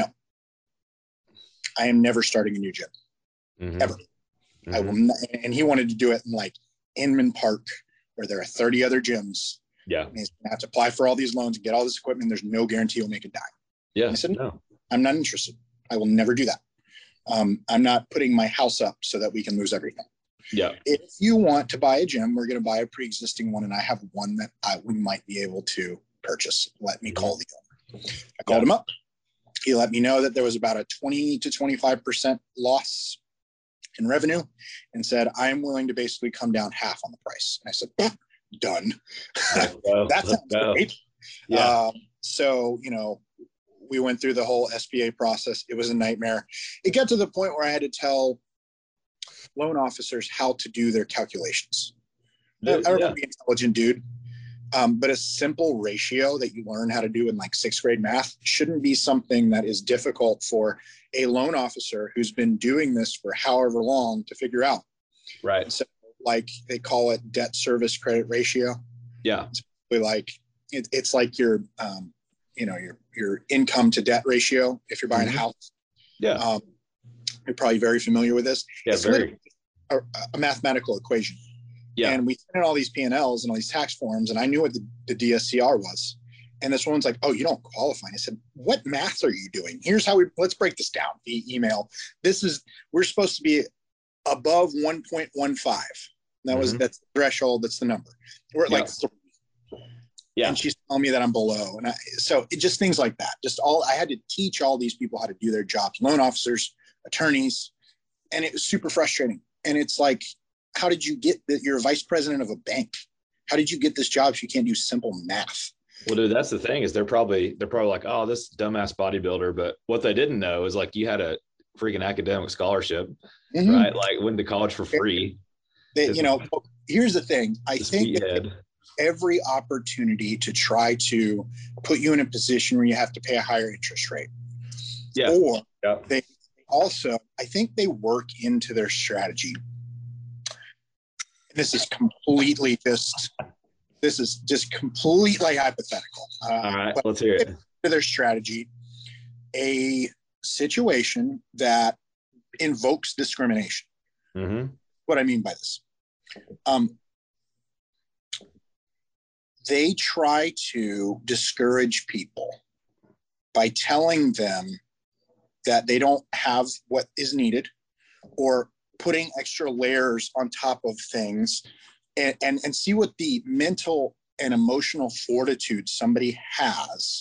I am never starting a new gym, ever. I will not." And he wanted to do it in like Inman Park, where there are 30 other gyms. Yeah. And he's going to have to apply for all these loans and get all this equipment. There's no guarantee he'll make a dime. Yeah. I said, "No, I'm not interested. I will never do that. I'm not putting my house up so that we can lose everything. Yeah. If you want to buy a gym, we're going to buy a pre-existing one. And I have one that we might be able to purchase. Let me call the owner." I called him up. He let me know that there was about a 20 to 25% loss in revenue and said, "I'm willing to basically come down half on the price." And I said, "Done." That sounds great. Yeah. So, we went through the whole SBA process. It was a nightmare. It got to the point where I had to tell loan officers how to do their calculations. I don't know, be an intelligent dude, but a simple ratio that you learn how to do in like 6th grade math shouldn't be something that is difficult for a loan officer who's been doing this for however long to figure out. Right. So, like, they call it debt service credit ratio. Yeah. It's like it's like your your income to debt ratio if you're buying a house. Yeah. You're probably very familiar with this. Yeah, it's very. A mathematical equation. Yeah. And we sent in all these P&Ls and all these tax forms, and I knew what the DSCR was. And this woman's like, "Oh, you don't qualify." And I said, "What math are you doing? Here's how let's break this down via email. We're supposed to be above 1.15. That's the threshold. That's the number. We're at like 3. Yeah. And she's telling me that I'm below. And so it just things like that. I had to teach all these people how to do their jobs, loan officers, attorneys. And it was super frustrating. And it's like, how did you get that? You're a vice president of a bank. How did you get this job if you can't do simple math? Well, dude, that's the thing is they're probably like, "Oh, this dumbass bodybuilder." But what they didn't know is like you had a freaking academic scholarship, right? Like went to college for free. Here's the thing. I think every opportunity to try to put you in a position where you have to pay a higher interest rate. Yeah. Or they also, I think they work into their strategy. This is just completely hypothetical. All right, let's hear it. To their strategy, a situation that invokes discrimination. What I mean by this. They try to discourage people by telling them that they don't have what is needed, or putting extra layers on top of things, and see what the mental and emotional fortitude somebody has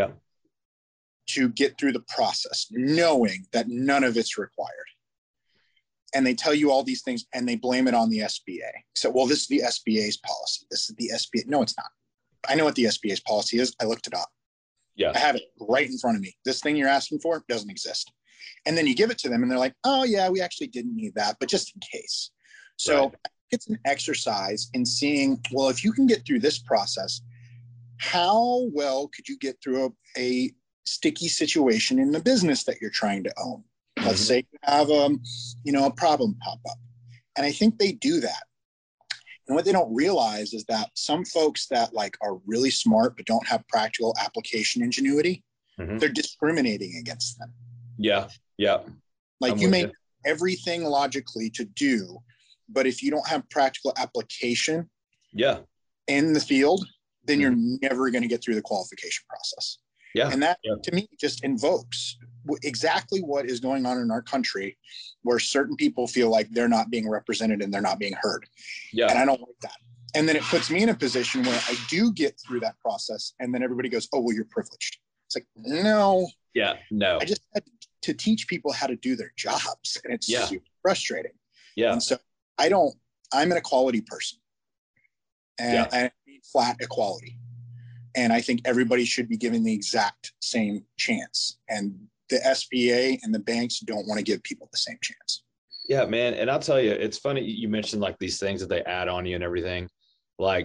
to get through the process, knowing that none of it's required. And they tell you all these things and they blame it on the SBA. So, well, this is the SBA's policy. This is the SBA. No, it's not. I know what the SBA's policy is. I looked it up. Yeah. I have it right in front of me. This thing you're asking for doesn't exist. And then you give it to them and they're like, "Oh yeah, we actually didn't need that, but just in case." So it's an exercise in seeing, well, if you can get through this process, how well could you get through a sticky situation in the business that you're trying to own? Let's say you have a problem pop up. And I think they do that. And what they don't realize is that some folks that are really smart but don't have practical application ingenuity, they're discriminating against them. Yeah. Yeah. Like, you make everything logically to do, but if you don't have practical application in the field, then you're never going to get through the qualification process. Yeah. And that to me just invokes exactly what is going on in our country, where certain people feel like they're not being represented and they're not being heard. Yeah. And I don't like that. And then it puts me in a position where I do get through that process. And then everybody goes, "Oh, well, you're privileged." It's like, no. Yeah. No. I just had to teach people how to do their jobs. And it's super frustrating. Yeah. And so I'm an equality person. And I need flat equality. And I think everybody should be given the exact same chance. And the SBA and the banks don't want to give people the same chance. Yeah, man. And I'll tell you, it's funny you mentioned these things that they add on you and everything.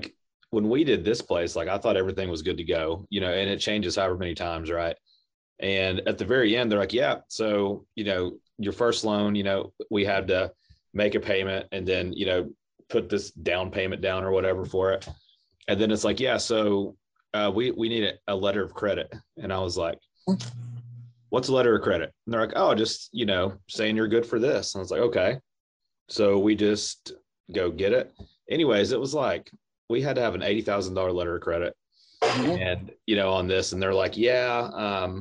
when we did this place, like I thought everything was good to go, you know, and it changes however many times, right? And at the very end, they're like, yeah, so, you know, your first loan, you know, we had to make a payment and then, you know, put this down payment down or whatever for it. And then it's like, yeah, so we need a letter of credit. And I was like, what's a letter of credit? And they're like, oh, just, you know, saying you're good for this. And I was like, okay. So we just go get it. Anyways, it was like, we had to have an $80,000 letter of credit and, you know, on this, and they're like, yeah,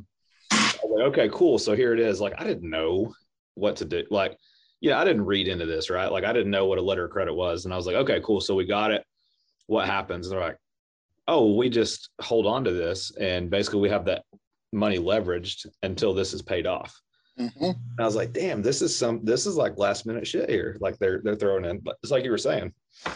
I was like, okay, cool. So here it is. Like, I didn't know what to do. Like, I didn't read into this, right? Like, I didn't know what a letter of credit was. And I was like, okay, cool. So we got it. What happens? And they're like, oh, we just hold on to this. And basically we have that money leveraged until this is paid off. And I was like, damn, this is like last minute shit here. Like they're throwing in, but it's like you were saying.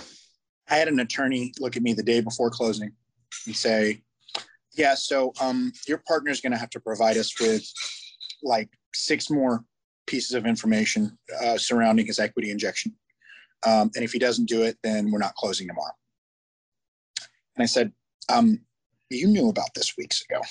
I had an attorney look at me the day before closing and say, yeah, so your partner is going to have to provide us with like 6 more pieces of information surrounding his equity injection. And if he doesn't do it, then we're not closing tomorrow. And I said, you knew about this weeks ago.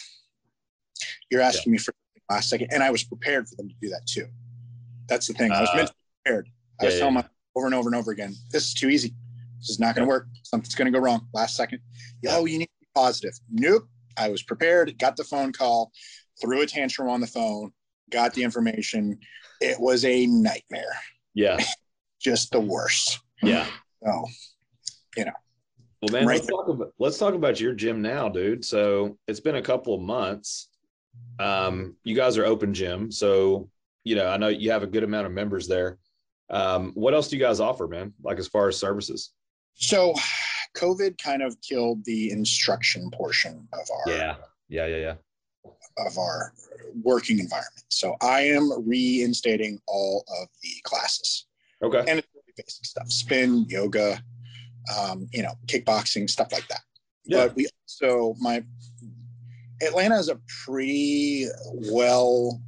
You're asking me for the last second. And I was prepared for them to do that too. That's the thing. I was mentally prepared. I was telling myself over and over and over again, this is too easy. This is not going to work. Something's going to go wrong. Last second. Oh, you need to be positive. Nope. I was prepared. Got the phone call, threw a tantrum on the phone, got the information. It was a nightmare. Yeah. Just the worst. Yeah. So, you know. Well, man, let's talk about your gym now, dude. So it's been a couple of months. You guys are open gym. So, you know, I know you have a good amount of members there. What else do you guys offer, man? Like as far as services? So COVID kind of killed the instruction portion of our of our working environment. So I am reinstating all of the classes. Okay. And it's really basic stuff. Spin, yoga, you know, kickboxing, stuff like that. Yeah. But Atlanta is a pretty well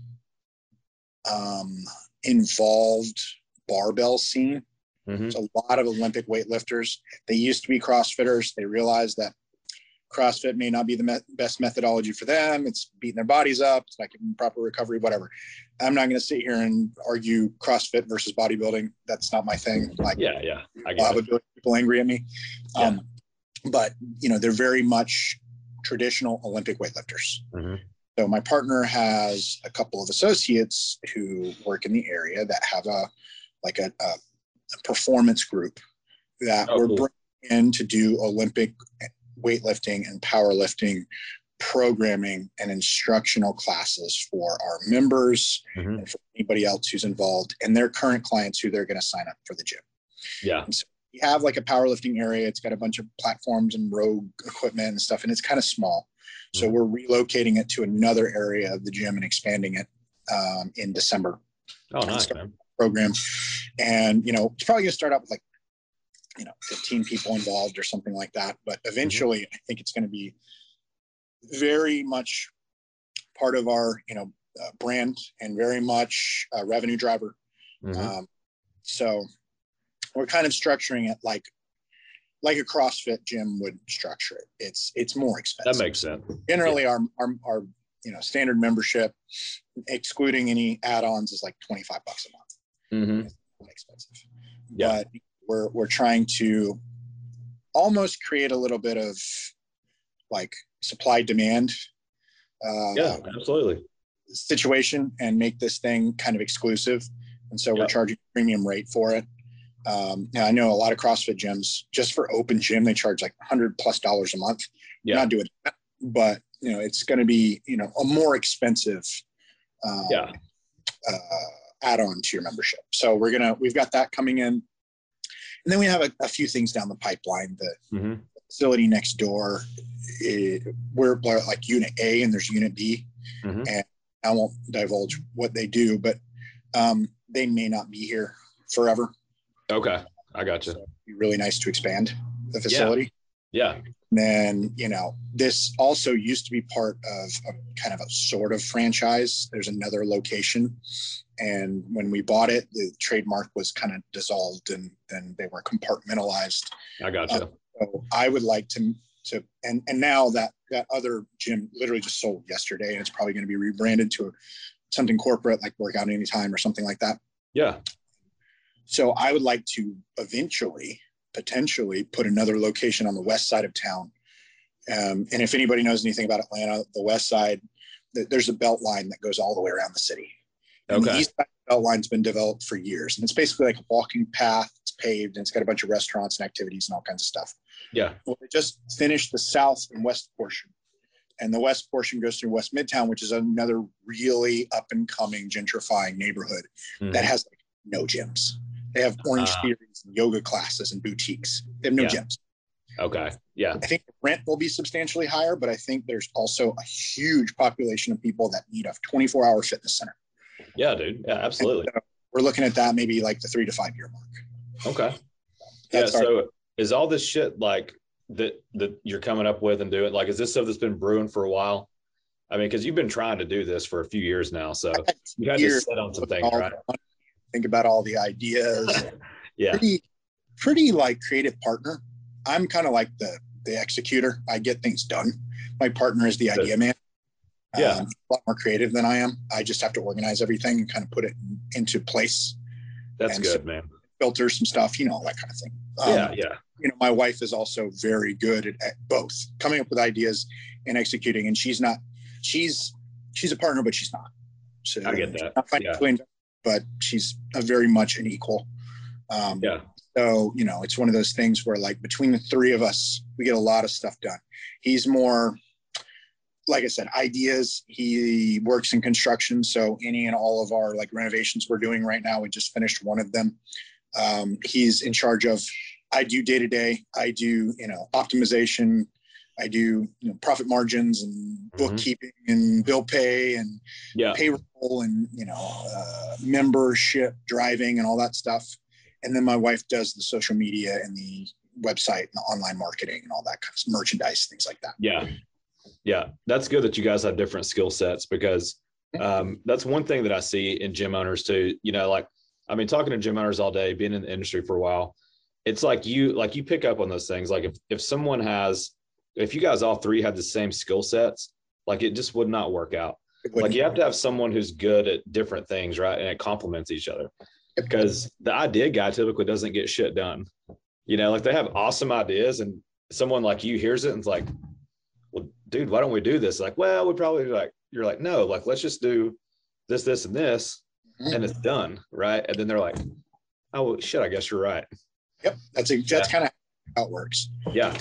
involved barbell scene. There's a lot of Olympic weightlifters. They used to be CrossFitters. They realized that CrossFit may not be the best methodology for them. It's beating their bodies up. It's not giving proper recovery, whatever. I'm not going to sit here and argue CrossFit versus bodybuilding. That's not my thing. Like, I get it. People angry at me. But, you know, they're very much traditional Olympic weightlifters. So my partner has a couple of associates who work in the area that have a performance group that we're bringing in to do Olympic weightlifting and powerlifting programming and instructional classes for our members and for anybody else who's involved and their current clients who they're going to sign up for the gym. Yeah. And so we have like a powerlifting area. It's got a bunch of platforms and rogue equipment and stuff, and it's kind of small. So we're relocating it to another area of the gym and expanding it in December. Oh, nice, man. Program. And, you know, it's probably going to start out with like, you know, 15 people involved or something like that. But eventually I think it's going to be very much part of our, you know, brand and very much a revenue driver. So we're kind of structuring it like a CrossFit gym would structure it. It's more expensive. That makes sense. Generally our you know, standard membership, excluding any add-ons, is like $25 a month. It's expensive. But we're trying to almost create a little bit of like supply demand absolutely situation and make this thing kind of exclusive. And so we're charging a premium rate for it. Now I know a lot of CrossFit gyms, just for open gym, they charge like $100+ a month. Yeah. Not doing that, but you know, it's going to be, you know, a more expensive add-on to your membership. So we've got that coming in. And then we have a few things down the pipeline. The facility next door, we're like Unit A and there's Unit B. And I won't divulge what they do, but they may not be here forever. Okay. I got you. So it'd be really nice to expand the facility. Yeah. And then, you know, this also used to be part of a kind of a sort of franchise. There's another location. And when we bought it, the trademark was kind of dissolved and then they were compartmentalized. I got you. So I would like to and now that other gym literally just sold yesterday, and it's probably going to be rebranded to something corporate like Workout Anytime or something like that. Yeah. So I would like to potentially put another location on the west side of town. And if anybody knows anything about Atlanta, the west side, there's a belt line that goes all the way around the city. And the east side belt line's been developed for years. And it's basically like a walking path. It's paved and it's got a bunch of restaurants and activities and all kinds of stuff. Yeah. Well, they just finished the south and west portion. And the west portion goes through West Midtown, which is another really up and coming gentrifying neighborhood that has like no gyms. They have Orange Theories and yoga classes and boutiques. They have no gyms. Okay. Yeah. I think the rent will be substantially higher, but I think there's also a huge population of people that need a 24-hour fitness center. Yeah, dude. Yeah, absolutely. So we're looking at that maybe like the 3 to 5 year mark. Okay. Yeah. So is all this shit like that you're coming up with and doing, like, is this stuff that's been brewing for a while? I mean, because you've been trying to do this for a few years now, so you had to sit on some things, right? Think about all the ideas. Yeah. Pretty like creative partner. I'm kind of like the executor. I get things done. My partner is the idea man. Yeah. A lot more creative than I am. I just have to organize everything and kind of put it into place. That's good, man. Filter some stuff, that kind of thing. Yeah. My wife is also very good at both coming up with ideas and executing. And she's a partner, but she's not. So I get that. Not financially, but she's very much an equal. So, it's one of those things where like between the three of us, we get a lot of stuff done. He's more, like I said, ideas. He works in construction. So any and all of our like renovations we're doing right now, we just finished one of them. He's in charge of, I do day-to-day, I do, optimization, I do, profit margins and bookkeeping and bill pay and payroll and, membership driving and all that stuff. And then my wife does the social media and the website and the online marketing and all that kind of merchandise, things like that. Yeah. Yeah. That's good that you guys have different skill sets, because that's one thing that I see in gym owners too. Talking to gym owners all day, being in the industry for a while, it's like you pick up on those things. Like if you guys all three had the same skill sets, like it just would not work out. Like you have to have someone who's good at different things, right? And it complements each other. Because the idea guy typically doesn't get shit done. Like they have awesome ideas and someone like you hears it and it's like, well, dude, why don't we do this? Like, well, we probably you're like, no, like, let's just do this, this, and this, and it's done. Right. And then they're like, oh, well, shit, I guess you're right. Yep. That's kind of how it works. Yeah.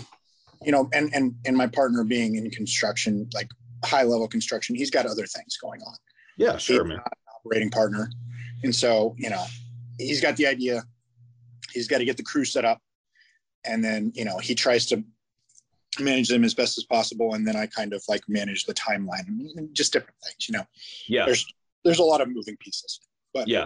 And my partner being in construction, like high level construction, he's got other things going on. Yeah, sure, man. Not an operating partner. And so, he's got the idea, he's got to get the crew set up. And then, he tries to manage them as best as possible. And then I kind of like manage the timeline and just different things, Yeah. There's a lot of moving pieces, but yeah.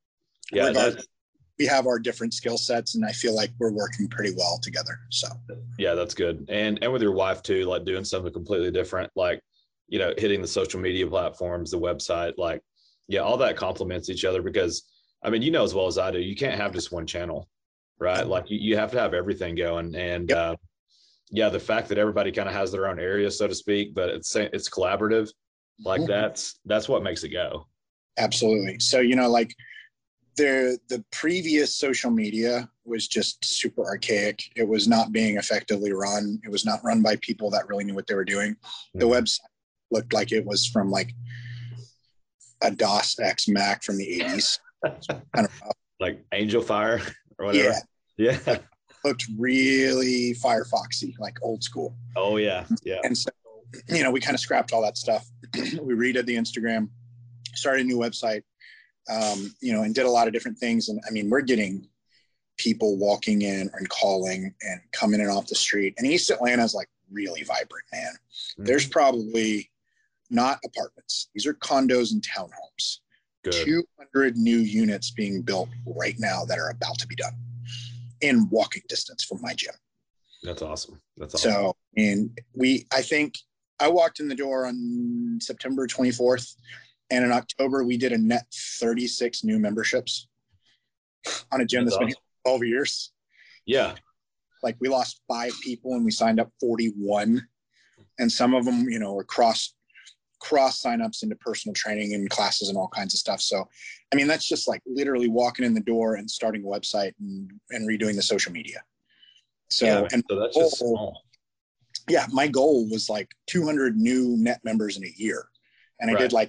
We have our different skill sets and I feel like we're working pretty well together. So, yeah, that's good. And with your wife too, like doing something completely different, like, hitting the social media platforms, the website, like, yeah, all that complements each other because, as well as I do, you can't have just one channel, right? Like you have to have everything going. And the fact that everybody kind of has their own area, so to speak, but it's collaborative, like that's what makes it go. Absolutely. So, like the previous social media was just super archaic. It was not being effectively run. It was not run by people that really knew what they were doing. The website looked like it was from like a DOS X Mac from the 80s. Kind of like Angel Fire or whatever. Yeah. Looked really Firefoxy, like old school. Oh yeah. Yeah. And so, we kind of scrapped all that stuff. We redid the Instagram, started a new website, and did a lot of different things. And we're getting people walking in and calling and coming in off the street. And East Atlanta is like really vibrant, man. Mm-hmm. There's probably not apartments. These are condos and townhomes. Good. 200 new units being built right now that are about to be done in walking distance from my gym. That's awesome. So, I think I walked in the door on September 24th, and in October we did a net 36 new memberships on a gym that's been here for 12 years. Yeah. like we lost 5 people and we signed up 41. And some of them, you know, were cross signups into personal training and classes and all kinds of stuff. So, I mean, that's just like literally walking in the door and starting a website and redoing the social media. So, Yeah, and so that's just small. Yeah, my goal was like 200 new net members in a year. And I did like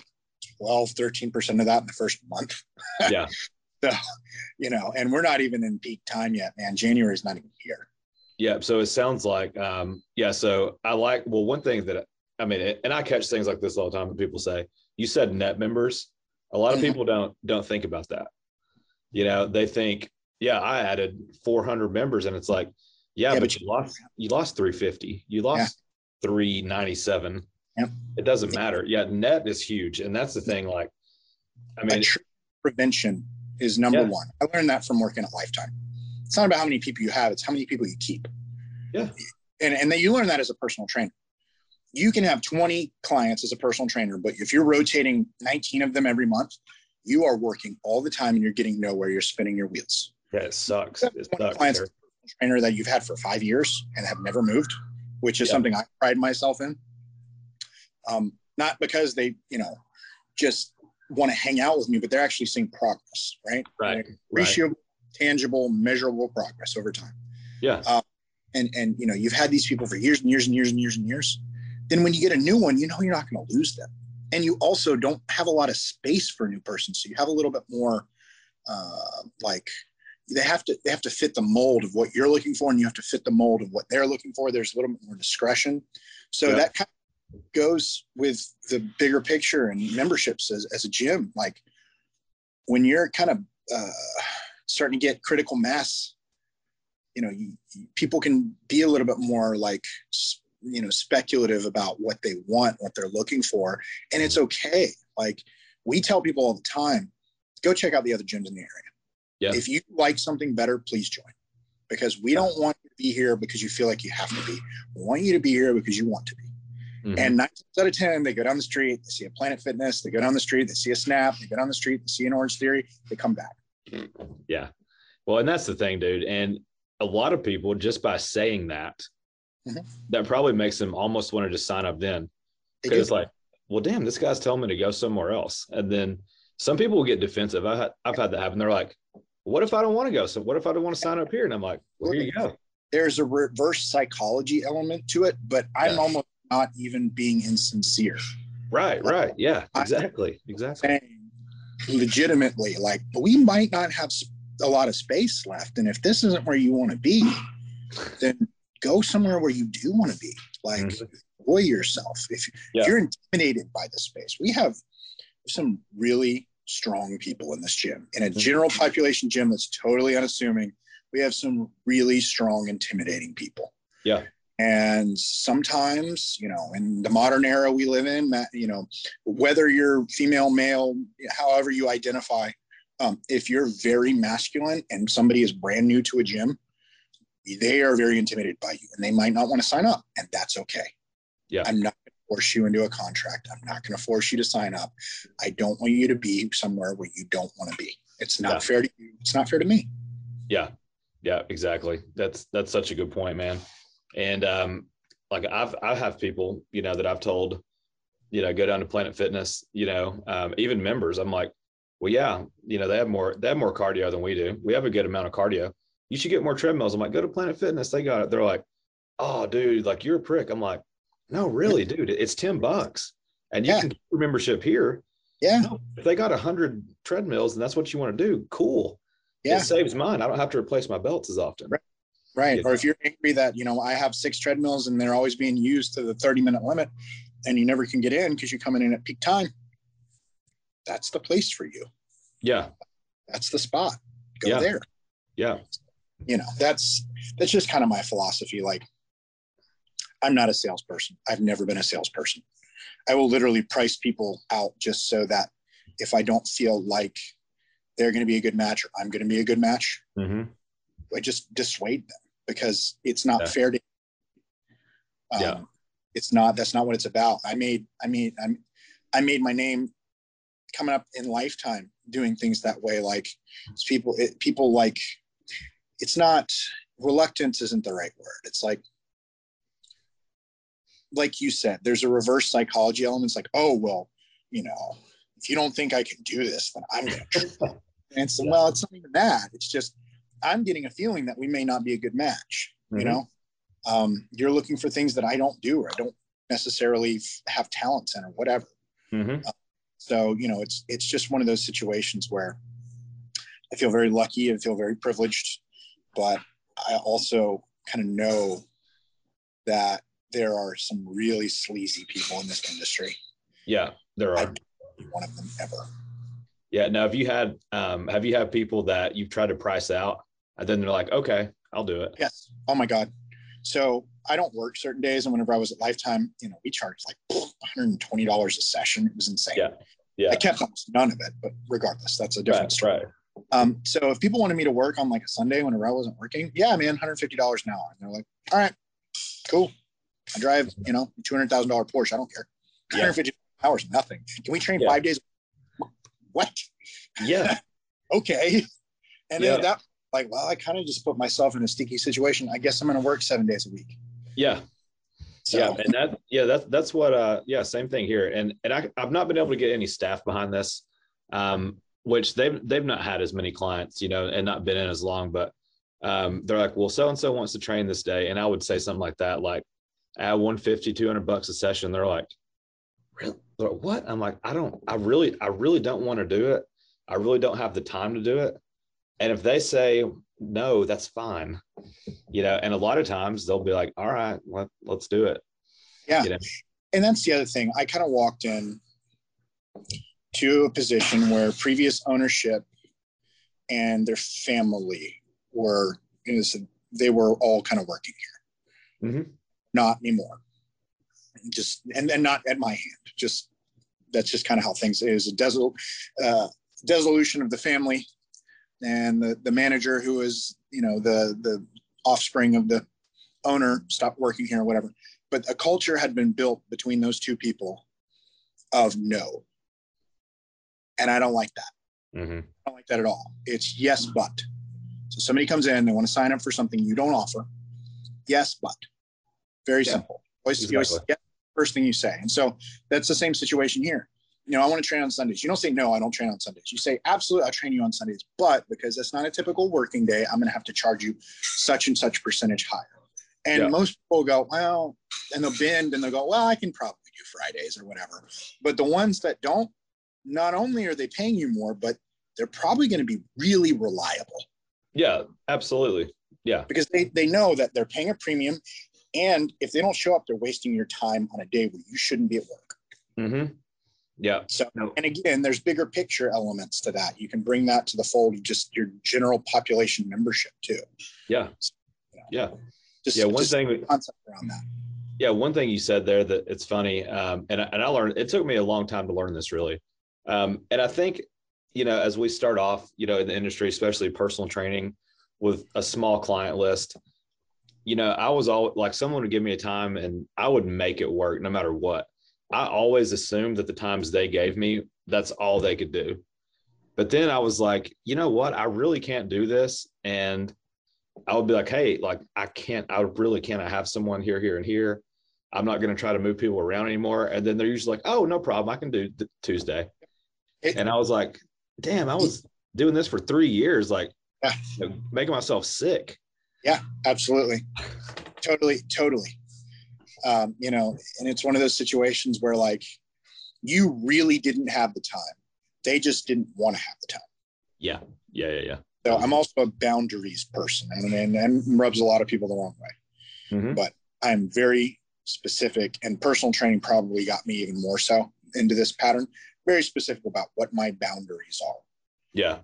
13% of that in the first month. Yeah. So, you know, and we're not even in peak time yet, man. January is not even here. Yeah. So it sounds like, so I like, well, one thing that, I mean, and I catch things like this all the time when people say, you said net members. A lot of people don't think about that. You know, they think, yeah, I added 400 members, and it's like, yeah, but you lost 350. You lost 397. Yep. It doesn't matter. Yeah, net is huge. And that's the thing. Like, I mean, prevention is number one. I learned that from working at Lifetime. It's not about how many people you have, it's how many people you keep. Yeah. And then you learn that as a personal trainer. You can have 20 clients as a personal trainer, but if you're rotating 19 of them every month, you are working all the time and you're getting nowhere. You're spinning your wheels. Yeah, it sucks. It sucks. Clients as a personal trainer that you've had for 5 years and have never moved, which is something I pride myself in. Not because they, you know, just want to hang out with me, but they're actually seeing progress, right? Right. Appreciable, tangible, measurable progress over time. Yeah. And you know, you've had these people for years and years and years and years and years. Then when you get a new one, you know you're not going to lose them. And you also don't have a lot of space for a new person. So you have a little bit more like they have to fit the mold of what you're looking for, and you have to fit the mold of what they're looking for. There's a little bit more discretion. So that kind of goes with the bigger picture and memberships as a gym. Like when you're kind of starting to get critical mass, you know, people can be a little bit more like, you know, speculative about what they want, what they're looking for. And it's okay. Like we tell people all the time, go check out the other gyms in the area. Yeah. If you like something better, please join, because we don't want you to be here because you feel like you have to be. We want you to be here because you want to be. Mm-hmm. And 9 times out of 10, they go down the street, they see a Planet Fitness, they go down the street, they see a Snap, they go down the street, they see an Orange Theory, they come back. Yeah. Well, and that's the thing, dude. And a lot of people, just by saying that, that probably makes them almost want to just sign up then. Because it's like, well, damn, this guy's telling me to go somewhere else. And then some people will get defensive. I've had that happen. They're like, what if I don't want to go? So what if I don't want to sign up here? And I'm like, well, here you go. There's a reverse psychology element to it, but I'm almost not even being insincere. Right. Yeah, exactly. Legitimately, like, we might not have a lot of space left. And if this isn't where you want to be, then go somewhere where you do want to be. Like, enjoy yourself. If you're intimidated by the space, we have some really strong people in this gym. In a general population gym that's totally unassuming, we have some really strong, intimidating people. Yeah. And sometimes, you know, in the modern era we live in, you know, whether you're female, male, however you identify, if you're very masculine and somebody is brand new to a gym, they are very intimidated by you and they might not want to sign up, and that's okay. Yeah. I'm not going to force you into a contract. I'm not going to force you to sign up. I don't want you to be somewhere where you don't want to be. It's not fair to you. It's not fair to me. Yeah. Yeah, exactly. That's such a good point, man. And like I have people, you know, that I've told, you know, go down to Planet Fitness, you know, even members. I'm like, well, yeah, you know, they have more cardio than we do. We have a good amount of cardio. You should get more treadmills. I'm like, go to Planet Fitness. They got it. They're like, oh, dude, like you're a prick. I'm like, no, really, dude, it's $10 and you can get your membership here. Yeah. No, if they got 100 treadmills and that's what you want to do, cool. Yeah. It saves mine. I don't have to replace my belts as often. Right. Or if you're angry that, you know, I have 6 treadmills and they're always being used to the 30-minute limit and you never can get in because you're coming in at peak time, that's the place for you. Yeah. That's the spot. Go there. Yeah. You know, that's just kind of my philosophy. Like, I'm not a salesperson. I've never been a salesperson. I will literally price people out just so that if I don't feel like they're going to be a good match or I'm going to be a good match, I just dissuade them, because it's not fair to it's not, that's not what it's about. I made my name coming up in Lifetime doing things that way. Like people like, it's not, reluctance isn't the right word. It's like you said, there's a reverse psychology element. It's like, oh, well, if you don't think I can do this, then I'm going to try. And so, well, it's not even that. It's just, I'm getting a feeling that we may not be a good match. You're looking for things that I don't do, or I don't necessarily have talents in, or whatever. So, it's just one of those situations where I feel very lucky and feel very privileged, but I also kind of know that there are some really sleazy people in this industry. Yeah, there are. I don't be one of them ever. Yeah. Now, have you had people that you've tried to price out and then they're like, okay, I'll do it? Yes. Oh my God. So I don't work certain days. And whenever I was at Lifetime, we charged like $120 a session. It was insane. Yeah. I kept almost none of it, but regardless, that's a different story. Right. So if people wanted me to work on like a Sunday whenever I wasn't working, yeah, man, $150 an hour. And they're like, all right, cool. I drive, $200,000 Porsche. I don't care. 150 hours, nothing. Can we train 5 days? What? Yeah. Okay. And then that, like, well, I kind of just put myself in a sticky situation. I guess I'm going to work 7 days a week. Yeah. So. Yeah. And that's what, same thing here. And I've not been able to get any staff behind this, which they've not had as many clients, and not been in as long, but they're like, well, so-and-so wants to train this day. And I would say something like that, like at $150, $200 a session. They're like, really? They're like, what? I'm like, I really don't want to do it. I really don't have the time to do it. And if they say no, that's fine. And a lot of times they'll be like, all right, let's do it. Yeah. And that's the other thing. I kind of walked in to a position where previous ownership and their family were, they were all kind of working here. Not anymore. Just, and not at my hand. That's just kind of how things is. A dissolution of the family, and the manager, who is, the offspring of the owner, stopped working here or whatever. But a culture had been built between those two people of no. And I don't like that. I don't like that at all. It's yes, but. So somebody comes in, they want to sign up for something you don't offer. Yes, but. Very simple. You always get the first thing you say. And so that's the same situation here. I want to train on Sundays. You don't say, no, I don't train on Sundays. You say, absolutely, I'll train you on Sundays. But because that's not a typical working day, I'm going to have to charge you such and such percentage higher. And most people go, well, and they'll bend and they'll go, well, I can probably do Fridays or whatever. But the ones that don't, not only are they paying you more, but they're probably going to be really reliable. Yeah, absolutely. Yeah. Because they know that they're paying a premium. And if they don't show up, they're wasting your time on a day where you shouldn't be at work. Yeah. So, and again, there's bigger picture elements to that. You can bring that to the fold, just your general population membership too. Yeah. So, one thing concept around that. Yeah. One thing you said there that it's funny. And I learned, it took me a long time to learn this really. And I think, as we start off, in the industry, especially personal training with a small client list, I was always like, someone would give me a time and I would make it work no matter what. I always assumed that the times they gave me, that's all they could do. But then I was like, you know what? I really can't do this. And I would be like, hey, like, I really can't. I have someone here, here, and here. I'm not going to try to move people around anymore. And then they're usually like, oh, no problem. I can do Tuesday. And I was like, damn, I was doing this for 3 years, like making myself sick. Yeah, absolutely. Totally. And it's one of those situations where like you really didn't have the time. They just didn't want to have the time. Yeah. So I'm also a boundaries person and rubs a lot of people the wrong way. But I'm very specific, and personal training probably got me even more so into this pattern. Very specific about what my boundaries are. Yeah.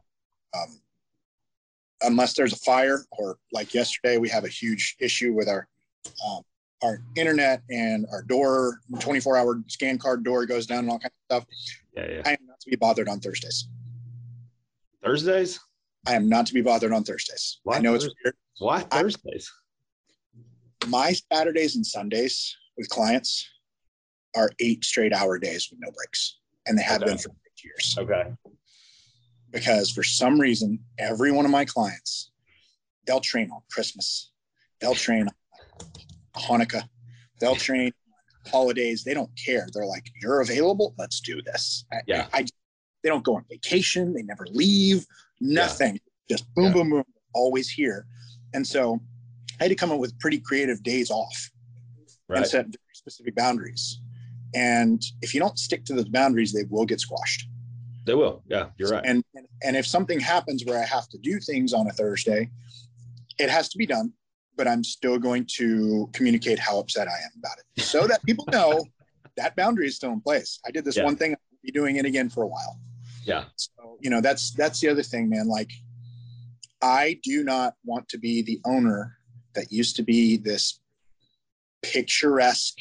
Unless there's a fire, or like yesterday, we have a huge issue with our internet and our door, 24-hour scan card door goes down and all kinds of stuff. Yeah. I am not to be bothered on Thursdays. Thursdays? I am not to be bothered on Thursdays. Why I know it's weird. Why Thursdays? My Saturdays and Sundays with clients are 8 straight hour days with no breaks. And they have been for 8 years. Okay. Because for some reason, every one of my clients they'll train on Christmas. They'll train on Hanukkah. They'll train on holidays. They don't care. They're like, you're available? Let's do this. Yeah. They don't go on vacation. They never leave. Nothing. Just boom, boom, boom. Always here. And so I had to come up with pretty creative days off and set very specific boundaries. And if you don't stick to those boundaries, they will get squashed. They will. Yeah, you're right. And if something happens where I have to do things on a Thursday, it has to be done, but I'm still going to communicate how upset I am about it so that people know that boundary is still in place. I did this one thing, I'll be doing it again for a while. Yeah. So, that's the other thing, man. Like, I do not want to be the owner that used to be this picturesque,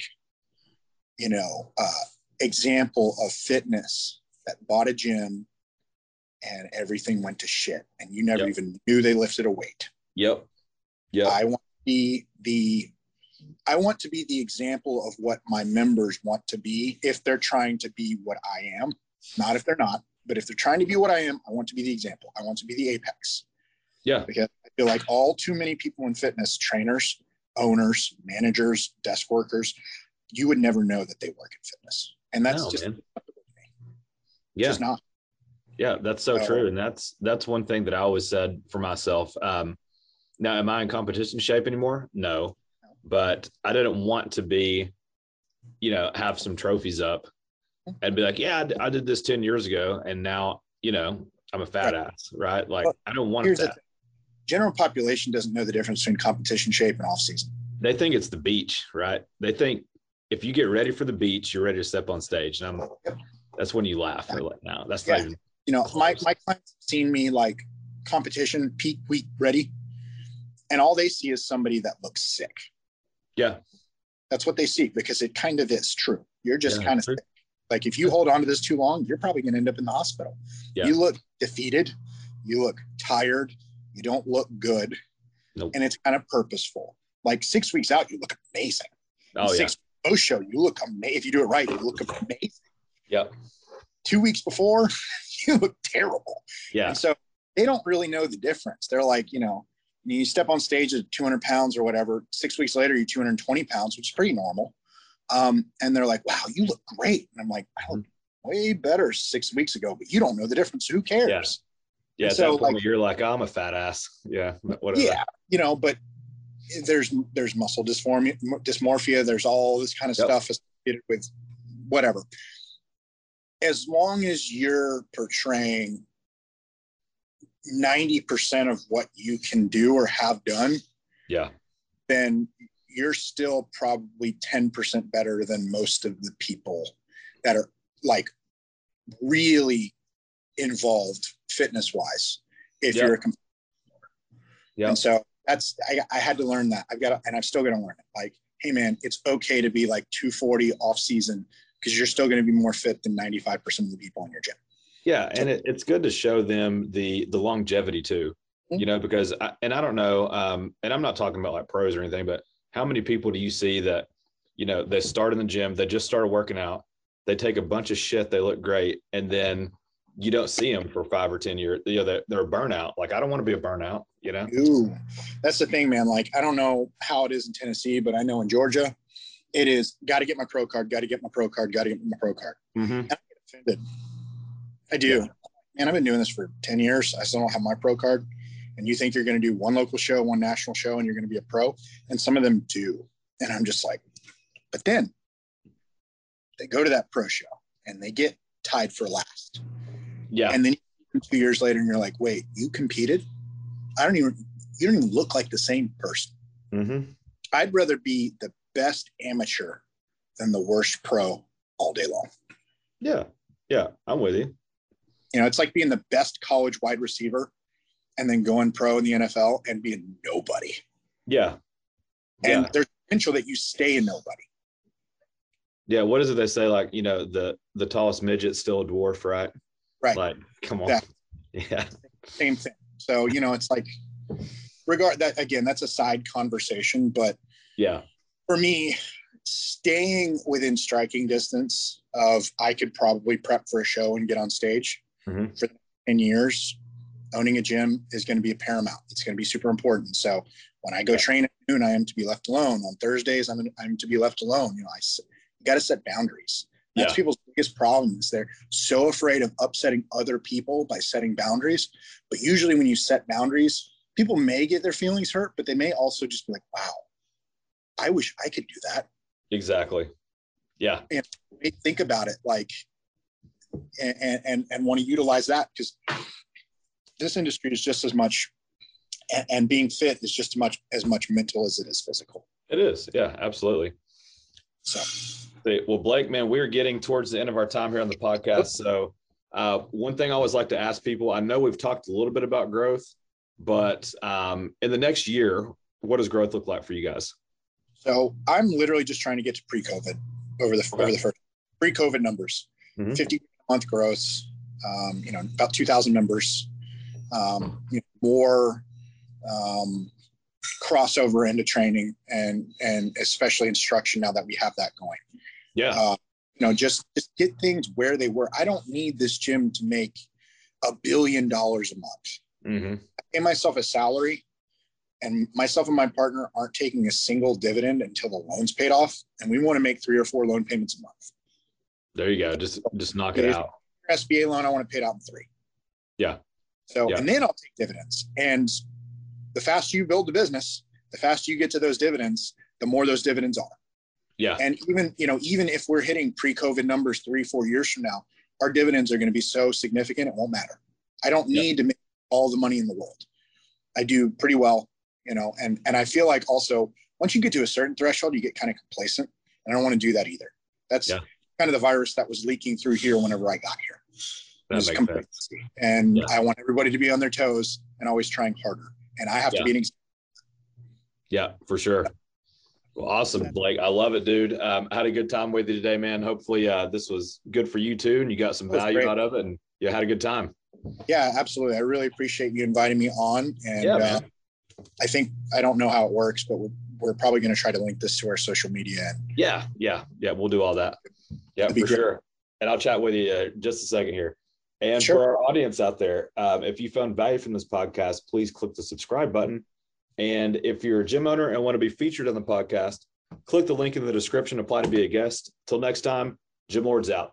example of fitness that bought a gym and everything went to shit and you never even knew they lifted a weight. Yep. I want to be the example of what my members want to be if they're trying to be what I am. Not if they're not, but if they're trying to be what I am, I want to be the example. I want to be the apex. Yeah. Because I feel like all too many people in fitness, trainers, owners, managers, desk workers, you would never know that they work in fitness. And that's just not. Yeah, that's so true. And that's one thing that I always said for myself. Now, am I in competition shape anymore? No, but I didn't want to be, have some trophies up and be like, yeah, I did this 10 years ago. And now, I'm a fat ass, right? Like, I don't want that. General population doesn't know the difference between competition shape and off season. They think it's the beach, right? They think if you get ready for the beach, you're ready to step on stage. And that's when you laugh. They're like, no, that's not even. My clients have seen me like competition peak week ready. And all they see is somebody that looks sick. Yeah. That's what they see because it kind of is true. You're just kind of sick. Like if you hold on to this too long, you're probably going to end up in the hospital. Yeah. You look defeated. You look tired. You don't look good. Nope. And it's kind of purposeful. Like 6 weeks out, you look amazing. Oh, yeah. Post show, you look amazing. If you do it right, you look amazing. Yep. 2 weeks before, you look terrible. Yeah. And so they don't really know the difference. They're like, you step on stage at 200 pounds or whatever. 6 weeks later, you're 220 pounds, which is pretty normal. And they're like, wow, you look great. And I'm like, I look way better 6 weeks ago, but you don't know the difference. Who cares? Yeah. At that point, you're like, oh, I'm a fat ass. Yeah. Whatever. Yeah. But there's muscle dysmorphia. There's all this kind of stuff associated with whatever. As long as you're portraying 90% of what you can do or have done, then you're still probably 10% better than most of the people that are like really involved fitness wise. If you're a and so I had to learn that. I've still got to learn it. Like, hey man, it's okay to be like 240 off season because you're still going to be more fit than 95% of the people in your gym. Yeah. And it's good to show them the longevity too, because I don't know. And I'm not talking about like pros or anything, but how many people do you see that, they start in the gym, they just started working out, they take a bunch of shit, they look great. And then you don't see them for 5 or 10 years. They're a burnout. Like, I don't want to be a burnout, Ooh, that's the thing, man. Like, I don't know how it is in Tennessee, but I know in Georgia, it is got to get my pro card, got to get my pro card, got to get my pro card. Mm-hmm. And I get offended. I do. Yeah. Man, I've been doing this for 10 years. I still don't have my pro card. And you think you're going to do one local show, one national show, and you're going to be a pro. And some of them do. And I'm just like, but then they go to that pro show and they get tied for last. Yeah. And then 2 years later, and you're like, wait, you competed? You don't even look like the same person. Mm-hmm. I'd rather be the best amateur than the worst pro all day long. Yeah. Yeah. I'm with you. It's like being the best college wide receiver and then going pro in the NFL and being nobody. Yeah. And there's potential that you stay a nobody. Yeah. What is it they say? Like, the tallest midget's still a dwarf, right? Right. Like, come on. Yeah. Same thing. So, it's like that's a side conversation, but yeah, for me, staying within striking distance of I could probably prep for a show and get on stage for 10 years owning a gym is going to be a paramount. It's going to be super important. So when I go train at noon, I am to be left alone. On Thursdays, I'm to be left alone. You got to set boundaries. That's people's biggest problem is they're so afraid of upsetting other people by setting boundaries. But usually when you set boundaries, people may get their feelings hurt, but they may also just be like, wow, I wish I could do that. Exactly. Yeah. And think about it, like, and want to utilize that, because this industry is just as much, and being fit is just as much mental as it is physical. It is. Yeah, absolutely. So, well, Blake, man, we're getting towards the end of our time here on the podcast. So one thing I always like to ask people, I know we've talked a little bit about growth, but in the next year, what does growth look like for you guys? So I'm literally just trying to get to pre-COVID over the first pre-COVID numbers, 50 month growth, about 2,000 members, more crossover into training and especially instruction now that we have that going. Yeah. Just get things where they were. I don't need this gym to make $1 billion a month. Mm-hmm. I pay myself a salary, and myself and my partner aren't taking a single dividend until the loan's paid off. And we want to make 3 or 4 loan payments a month. There you go. Just knock it out. SBA loan, I want to pay it out in 3. Yeah. So, and then I'll take dividends. And the faster you build the business, the faster you get to those dividends, the more those dividends are. Yeah. And even if we're hitting pre-COVID numbers 3-4 years from now, our dividends are going to be so significant, it won't matter. I don't need to make all the money in the world. I do pretty well, and I feel like also once you get to a certain threshold, you get kind of complacent. And I don't want to do that either. That's kind of the virus that was leaking through here whenever I got here. That makes sense. And I want everybody to be on their toes and always trying harder. And I have to be an example. Yeah, for sure. Well, awesome, Blake. I love it, dude. I had a good time with you today, man. Hopefully this was good for you too, and you got some value out of it, and you had a good time. Yeah, absolutely. I really appreciate you inviting me on. And I don't know how it works, but we're probably going to try to link this to our social media. Yeah. We'll do all that. Yeah, for sure. And I'll chat with you just a second here. And for our audience out there, if you found value from this podcast, please click the subscribe button. And if you're a gym owner and want to be featured on the podcast, click the link in the description, apply to be a guest. Till next time, Gym Lords out.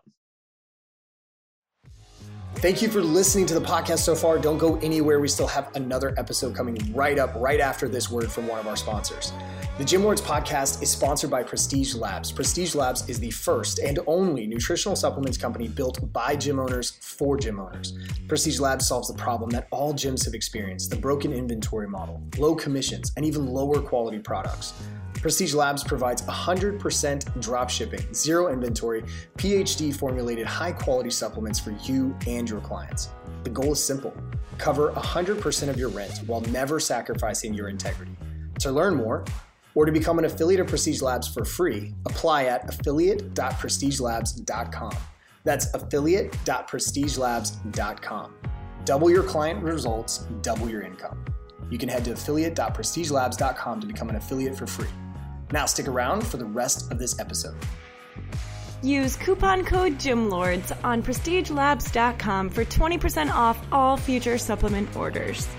Thank you for listening to the podcast so far. Don't go anywhere. We still have another episode coming right after this word from one of our sponsors. The Gym Lords podcast is sponsored by Prestige Labs. Prestige Labs is the first and only nutritional supplements company built by gym owners for gym owners. Prestige Labs solves the problem that all gyms have experienced: the broken inventory model, low commissions, and even lower quality products. Prestige Labs provides 100% drop shipping, zero inventory, PhD formulated high quality supplements for you and your clients. The goal is simple: cover 100% of your rent while never sacrificing your integrity. To learn more or to become an affiliate of Prestige Labs for free, apply at affiliate.prestigelabs.com. That's affiliate.prestigelabs.com. Double your client results, double your income. You can head to affiliate.prestigelabs.com to become an affiliate for free. Now stick around for the rest of this episode. Use coupon code GYMLORDS on prestigelabs.com for 20% off all future supplement orders.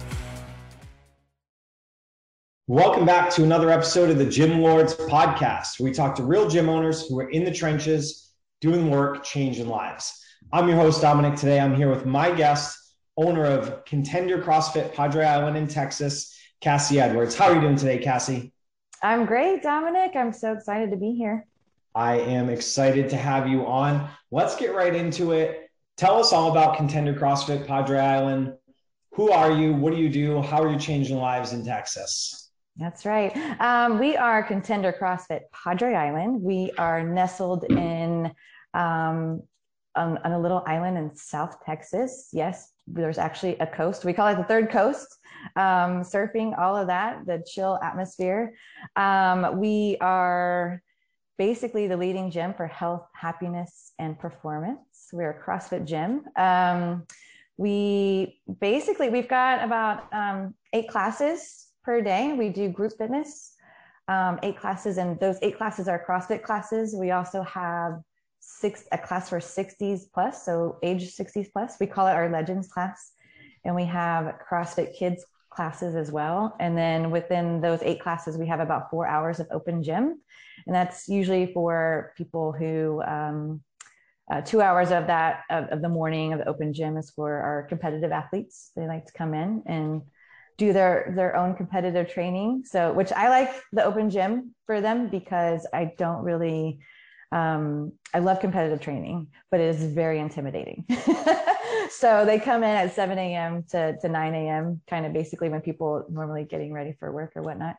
Welcome back to another episode of the Gym Lords podcast. We talk to real gym owners who are in the trenches, doing work, changing lives. I'm your host, Dominic. Today, I'm here with my guest, owner of Contender CrossFit, Padre Island in Texas, Cassie Edwards. How are you doing today, Cassie? I'm great, Dominic. I'm so excited to be here. I am excited to have you on. Let's get right into it. Tell us all about Contender CrossFit, Padre Island. Who are you? What do you do? How are you changing lives in Texas? That's right. We are Contender CrossFit Padre Island. We are nestled in on a little island in South Texas. Yes, there's actually a coast. We call it the third coast. Surfing, all of that, the chill atmosphere. We are basically the leading gym for health, happiness, and performance. We're a CrossFit gym. We've got about 8 classes per day. We do group fitness, 8 classes, and those 8 classes are CrossFit classes. We also have a class for 60s plus, so age 60s plus. We call it our Legends class. and we have CrossFit Kids classes as well. And then within those 8 classes, we have about 4 hours of open gym. And that's usually for people who, 2 hours of that, of the morning of the open gym is for our competitive athletes. They like to come in and do their own competitive training. So, which I like the open gym for them because I don't really, I love competitive training, but it is very intimidating. So they come in at 7 a.m. to 9 a.m., kind of basically when people normally getting ready for work or whatnot.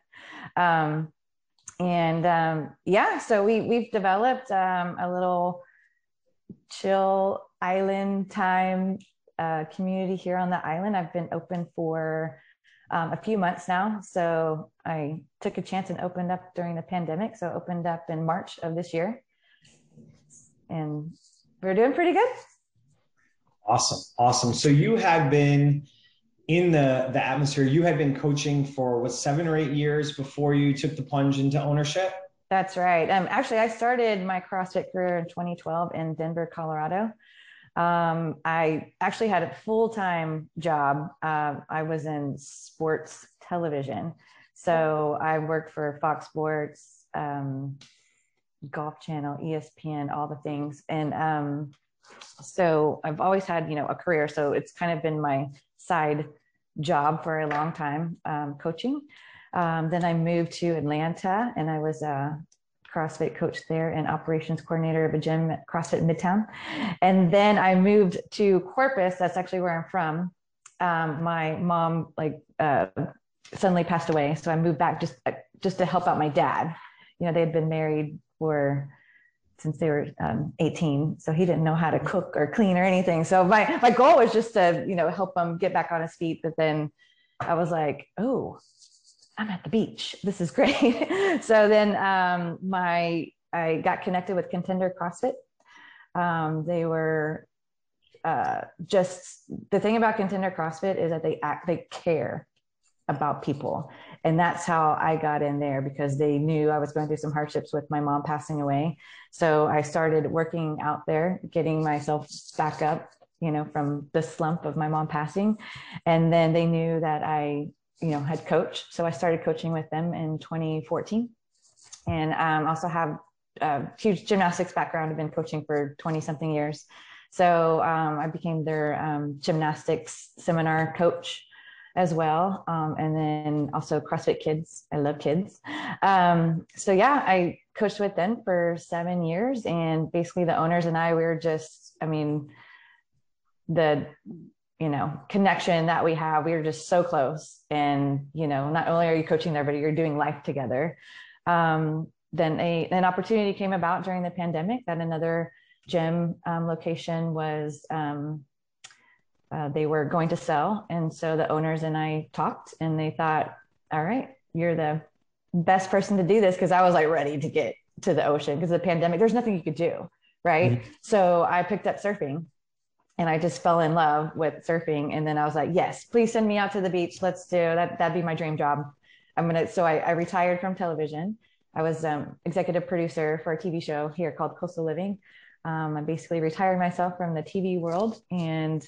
Yeah, so we've developed a little chill island time community here on the island. I've been open for a few months now. So I took a chance and opened up during the pandemic. So I opened up in March of this year. And we're doing pretty good. Awesome. So you had been in the atmosphere, you had been coaching for 7 or 8 years before you took the plunge into ownership? That's right. Actually, I started my CrossFit career in 2012 in Denver, Colorado. I actually had a full-time job. I was in sports television. So I worked for Fox Sports, Golf Channel, ESPN, all the things. And so I've always had, a career. So it's kind of been my side job for a long time, coaching. Then I moved to Atlanta and I was a CrossFit coach there and operations coordinator of a gym at CrossFit Midtown. And then I moved to Corpus. That's actually where I'm from. My mom suddenly passed away. So I moved back just to help out my dad. They had been married since they were 18. So he didn't know how to cook or clean or anything. So my goal was just to, help him get back on his feet. But then I was like, oh, I'm at the beach. This is great. So then I got connected with Contender CrossFit. They were just, the thing about Contender CrossFit is that they care about people. And that's how I got in there, because they knew I was going through some hardships with my mom passing away. So I started working out there, getting myself back up, from the slump of my mom passing. And then they knew that I had coached. So I started coaching with them in 2014. And also have a huge gymnastics background. I've been coaching for 20 something years. So I became their gymnastics seminar coach as well. And then also CrossFit Kids. I love kids. So yeah, I coached with them for 7 years, and basically the owners and I, we were just, the connection that we have, we were just so close. And, not only are you coaching there, but you're doing life together. Then an opportunity came about during the pandemic that another gym location was, they were going to sell. And so the owners and I talked, and they thought, all right, you're the best person to do this. Cause I was ready to get to the ocean because of the pandemic, there's nothing you could do. Right. Mm-hmm. So I picked up surfing. And I just fell in love with surfing. And then I was like, yes, please send me out to the beach. Let's do that. That'd be my dream job. So I retired from television. I was executive producer for a TV show here called Coastal Living. I basically retired myself from the TV world and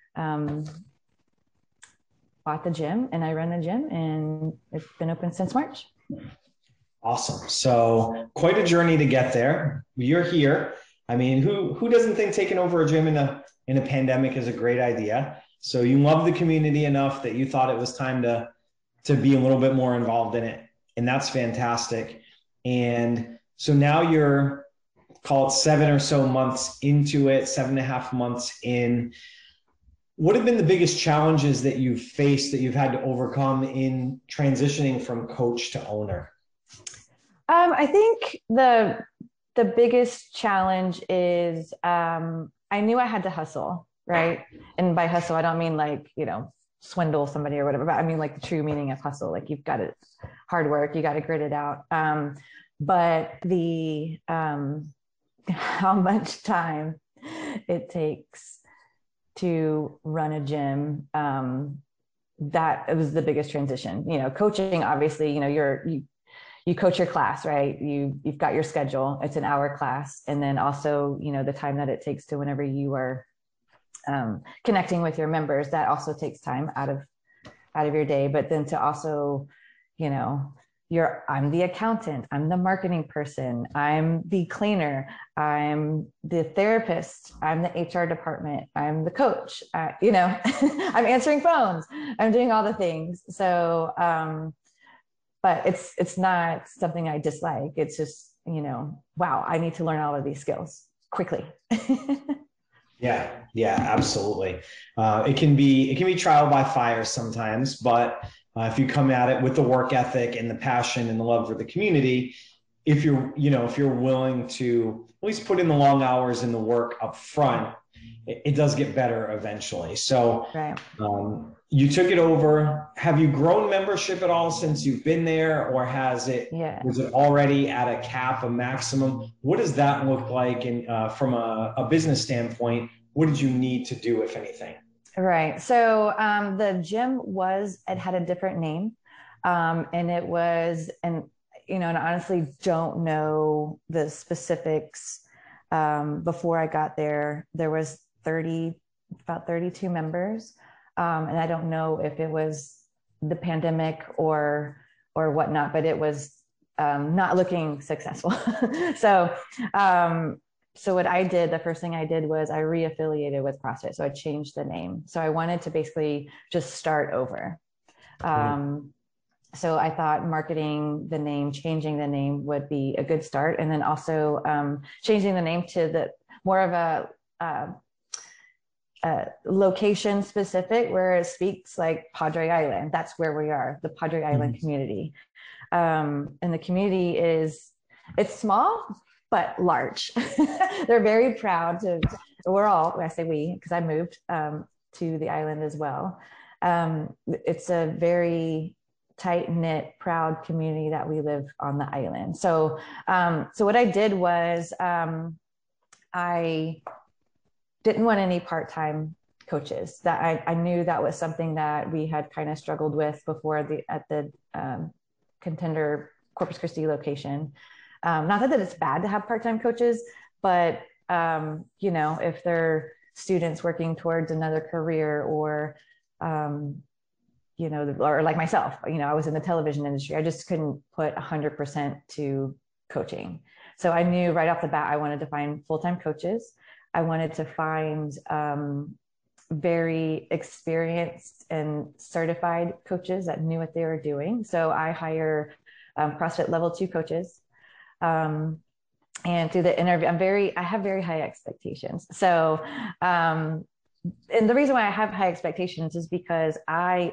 bought the gym, and I run the gym, and it's been open since March. Awesome. So quite a journey to get there. You're here. Who doesn't think taking over a gym in a pandemic is a great idea? So you love the community enough that you thought it was time to be a little bit more involved in it. And that's fantastic. And so now you're, call it 7 or so months into it, 7.5 months in. What have been the biggest challenges that you've faced, that you've had to overcome in transitioning from coach to owner? I think the biggest challenge is I knew I had to hustle, right? And by hustle, I don't mean swindle somebody or whatever, but I mean the true meaning of hustle. You've got to hard work, you got to grit it out. But the how much time it takes to run a gym, that was the biggest transition. Coaching, obviously, you coach your class, right? You've got your schedule. It's an hour class. And then also, the time that it takes to whenever you are connecting with your members, that also takes time out of your day. But then to also, you know, I'm the accountant, I'm the marketing person, I'm the cleaner, I'm the therapist, I'm the HR department, I'm the coach, you know, I'm answering phones, I'm doing all the things. So, but it's not something I dislike. It's just, you know, wow, I need to learn all of these skills quickly. Yeah, absolutely. It can be trial by fire sometimes, but if you come at it with the work ethic and the passion and the love for the community, if you're willing to at least put in the long hours and the work up front, it does get better eventually. So right. You took it over. Have you grown membership at all since you've been there, or was it already at a cap, a maximum? What does that look like? And from a business standpoint, what did you need to do, if anything? Right. So the gym it had a different name, and it was, and you know, and I honestly don't know the specifics. Before I got there, there was about 32 members. And I don't know if it was the pandemic or whatnot, but it was not looking successful. So what I did, the first thing I did was I reaffiliated with CrossFit. So I changed the name. So I wanted to basically just start over. So I thought changing the name would be a good start. And then also changing the name to more of a location specific, where it speaks like Padre Island. That's where we are, the Padre Island community. And the community it's small, but large. They're very proud I say we, because I moved to the island as well. It's a very tight-knit, proud community that we live on the island. So what I did was I didn't want any part-time coaches. That I knew that was something that we had kind of struggled with before at the Contender Corpus Christi location. Not that it's bad to have part-time coaches, but you know, if they're students working towards another career, or you know, or like myself, you know, I was in the television industry, I just couldn't put 100% to coaching. So I knew right off the bat I wanted to find full-time coaches. I wanted to find very experienced and certified coaches that knew what they were doing. So I hire CrossFit level 2 coaches. And through the interview, I have very high expectations. So, and the reason why I have high expectations is because I'm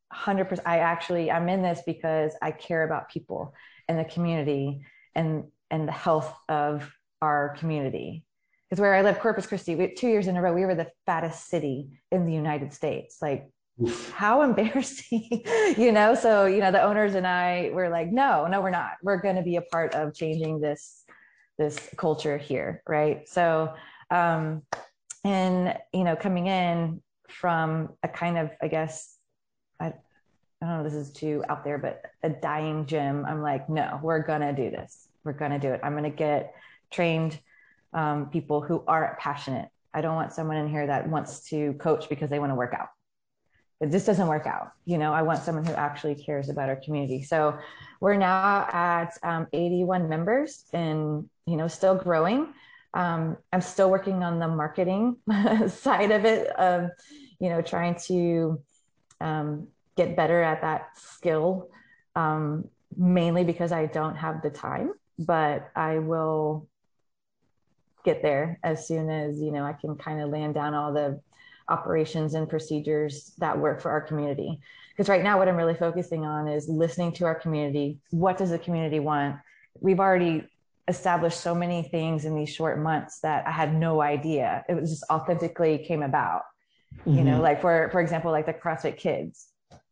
in this because I care about people and the community and the health of our community. Because where I live, Corpus Christi, 2 years in a row, we were the fattest city in the United States. Like, oof, how embarrassing, you know? So, you know, the owners and I were like, no, we're not. We're going to be a part of changing this culture here, right? So, and, you know, coming in from a kind of, I guess, I don't know, this is too out there, but a dying gym, I'm like, no, we're going to do this. We're going to do it. I'm going to get trained people who are passionate. I don't want someone in here that wants to coach because they want to work out. It just doesn't work out. You know, I want someone who actually cares about our community. So we're now at 81 members and, you know, still growing. I'm still working on the marketing side of it, you know, trying to get better at that skill, mainly because I don't have the time, but I will get there as soon as, you know, I can kind of land down all the operations and procedures that work for our community. Because right now what I'm really focusing on is listening to our community. What does the community want? We've already established so many things in these short months that I had no idea. It was just authentically came about. Mm-hmm. You know, like for example, like the CrossFit Kids.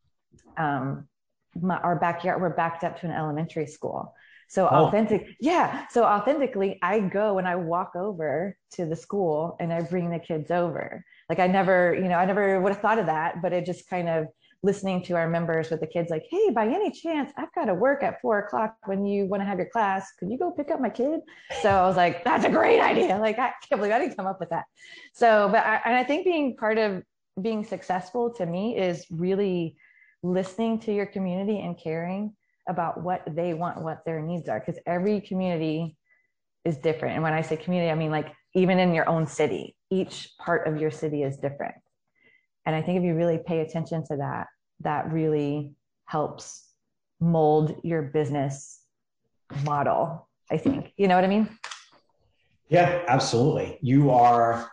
Our backyard, we're backed up to an elementary school. So So authentically, I go and I walk over to the school and I bring the kids over. Like I never would have thought of that, but it just kind of listening to our members with the kids, like, hey, by any chance, I've got to work at 4:00 when you want to have your class. Could you go pick up my kid? So I was like, that's a great idea. Like, I can't believe I didn't come up with that. So, but I think being part of being successful to me is really listening to your community and caring about what they want, what their needs are, because every community is different. And when I say community, I mean, like, even in your own city, each part of your city is different. And I think if you really pay attention to that, that really helps mold your business model, I think. You know what I mean? Yeah, absolutely. You want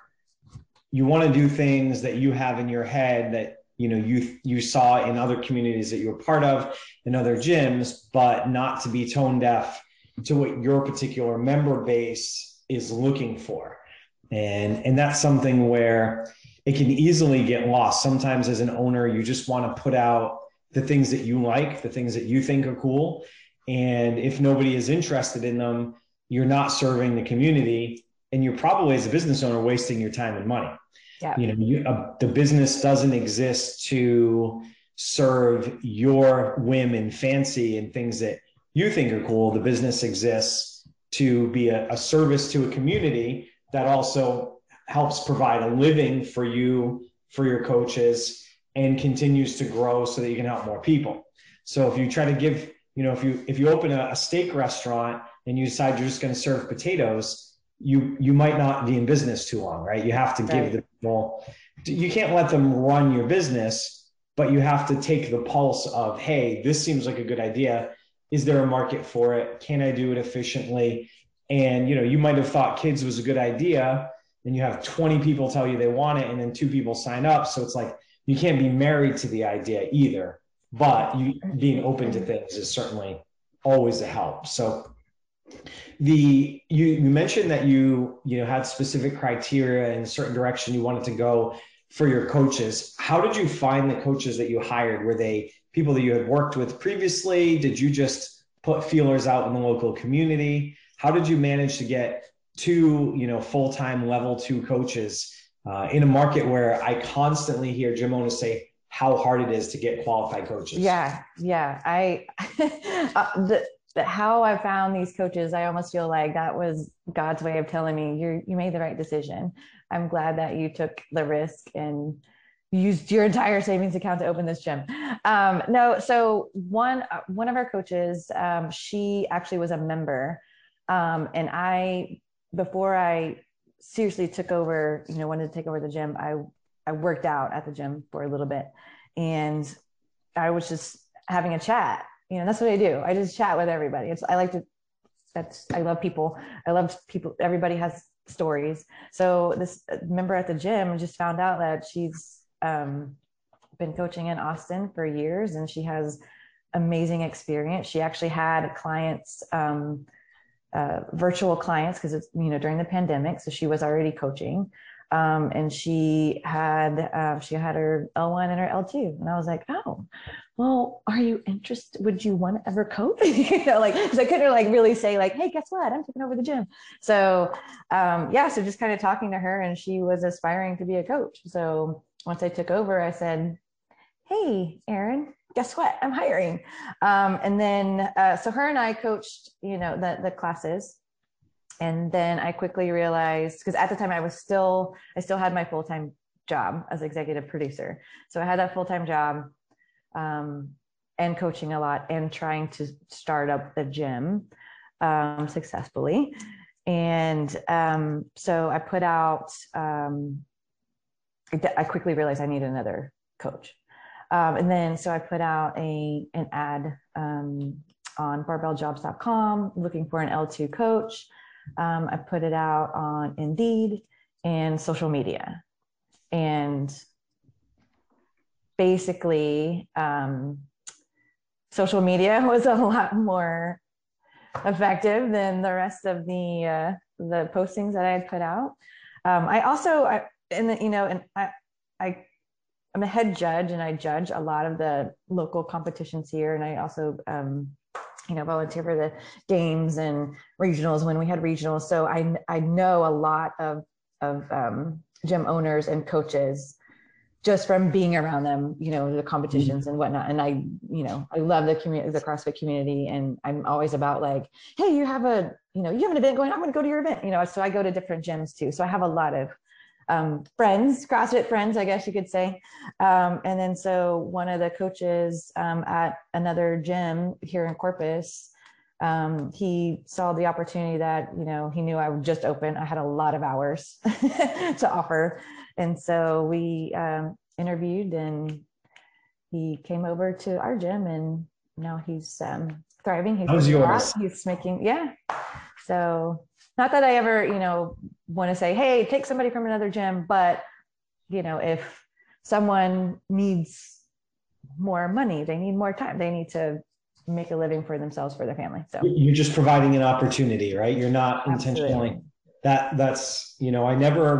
to do things that you have in your head that, you saw in other communities that you were part of, in other gyms, but not to be tone deaf to what your particular member base is looking for. And that's something where it can easily get lost. Sometimes as an owner, you just want to put out the things that you like, the things that you think are cool. And if nobody is interested in them, you're not serving the community, and you're probably, as a business owner, wasting your time and money. Yeah. The business doesn't exist to serve your whim and fancy and things that you think are cool. The business exists to be a service to a community that also helps provide a living for you, for your coaches, and continues to grow so that you can help more people. So if you try to give, if you open a steak restaurant and you decide you're just going to serve potatoes, you might not be in business too long, right? You have to give the people, you can't let them run your business, but you have to take the pulse of, hey, this seems like a good idea. Is there a market for it? Can I do it efficiently? And, you might have thought kids was a good idea, and you have 20 people tell you they want it, and then 2 people sign up. So it's like, you can't be married to the idea either, but being open to things is certainly always a help. So you mentioned that you had specific criteria in a certain direction you wanted to go for your coaches. How did you find the coaches that you hired? Were they people that you had worked with previously? Did you just put feelers out in the local community? How did you manage to get 2, full-time level 2 coaches in a market where I constantly hear gym owners say how hard it is to get qualified coaches? Yeah. How I found these coaches, I almost feel like that was God's way of telling me you made the right decision. I'm glad that you took the risk and used your entire savings account to open this gym. So one of our coaches, she actually was a member. And before I seriously took over, wanted to take over the gym, I worked out at the gym for a little bit, and I was just having a chat. That's what I do. I just chat with everybody. I love people. Everybody has stories. So this member at the gym just found out that she's been coaching in Austin for years, and she has amazing experience. She actually had clients, virtual clients, because it's, during the pandemic. So she was already coaching. And she had her L1 and her L2. And I was like, oh, well, are you interested? Would you want to ever coach? Because I couldn't really say hey, guess what? I'm taking over the gym. So, so just kind of talking to her, and she was aspiring to be a coach. So once I took over, I said, hey, Erin, guess what? I'm hiring. And then, so her and I coached, the classes. And then I quickly realized, because at the time I still had my full-time job as executive producer. So I had that full-time job, and coaching a lot and trying to start up the gym successfully. And so I put out, I quickly realized I need another coach. And then, so I put out an ad on barbelljobs.com looking for an L2 coach. I put it out on Indeed and social media, and basically social media was a lot more effective than the rest of the postings that I had put out. I'm a head judge, and I judge a lot of the local competitions here, and I also volunteer for the games and regionals when we had regionals. So I know a lot of gym owners and coaches just from being around them, you know, the competitions and whatnot. And I, you know, I love the community, the CrossFit community. And I'm always about like, hey, you have an event going, I'm going to go to your event, you know? So I go to different gyms too. So I have a lot of friends, CrossFit friends, I guess you could say. And then, so one of the coaches at another gym here in Corpus, he saw the opportunity that, you know, he knew I would just open. I had a lot of hours to offer. And so we interviewed, and he came over to our gym, and now he's thriving. He's making, yeah. So not that I ever, you know, want to say, hey, take somebody from another gym, but, you know, if someone needs more money, they need more time, they need to make a living for themselves, for their family. So you're just providing an opportunity, right? You're not intentionally that's, you know, I never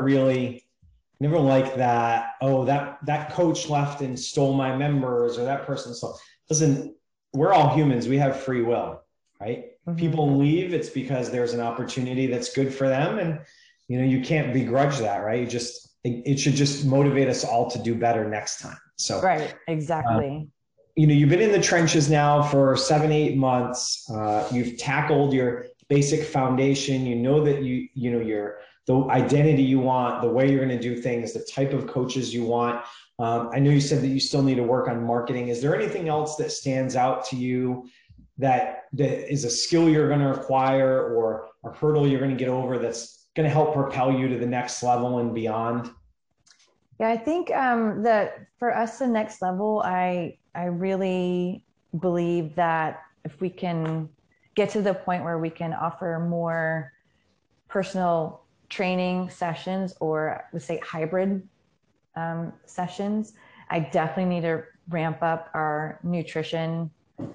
like that. Oh, that coach left and stole my members, or that person. So listen, we're all humans. We have free will, right? Mm-hmm. People leave. It's because there's an opportunity that's good for them. And, you know, you can't begrudge that, right? It should just motivate us all to do better next time. So, right. Exactly. You know, you've been in the trenches now for 7-8 months. You've tackled your basic foundation. You know that you know the identity you want, the way you're going to do things, the type of coaches you want. I know you said that you still need to work on marketing. Is there anything else that stands out to you that is a skill you're going to acquire, or a hurdle you're going to get over that's going to help propel you to the next level and beyond? Yeah, I think that for us, the next level, I really believe that if we can get to the point where we can offer more personal training sessions, or let's say hybrid sessions, I definitely need to ramp up our nutrition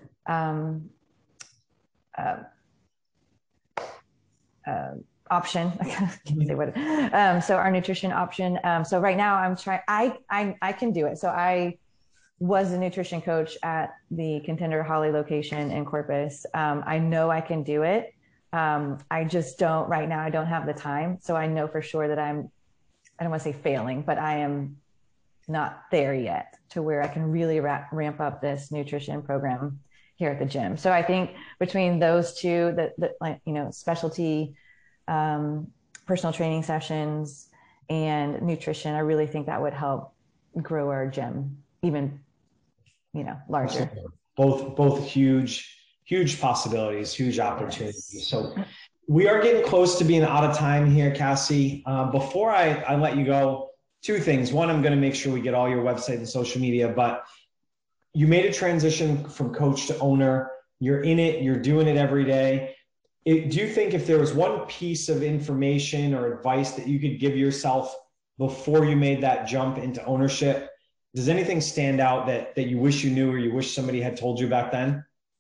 option. I can't say what. So our nutrition option. So right now I'm trying. I can do it. So I was a nutrition coach at the Contender Holly location in Corpus. I know I can do it. I just don't right now. I don't have the time. So I know for sure that I don't want to say failing, but I am not there yet to where I can really ramp up this nutrition program here at the gym. So I think between those two, that like, you know, specialty personal training sessions and nutrition, I really think that would help grow our gym even, you know, larger. Both huge possibilities, huge opportunities. Yes. So we are getting close to being out of time here, Cassie. Before I let you go, two things. One, I'm going to make sure we get all your website and social media, but you made a transition from coach to owner. You're in it. You're doing it every day. Do you think if there was one piece of information or advice that you could give yourself before you made that jump into ownership, does anything stand out that you wish you knew, or you wish somebody had told you back then?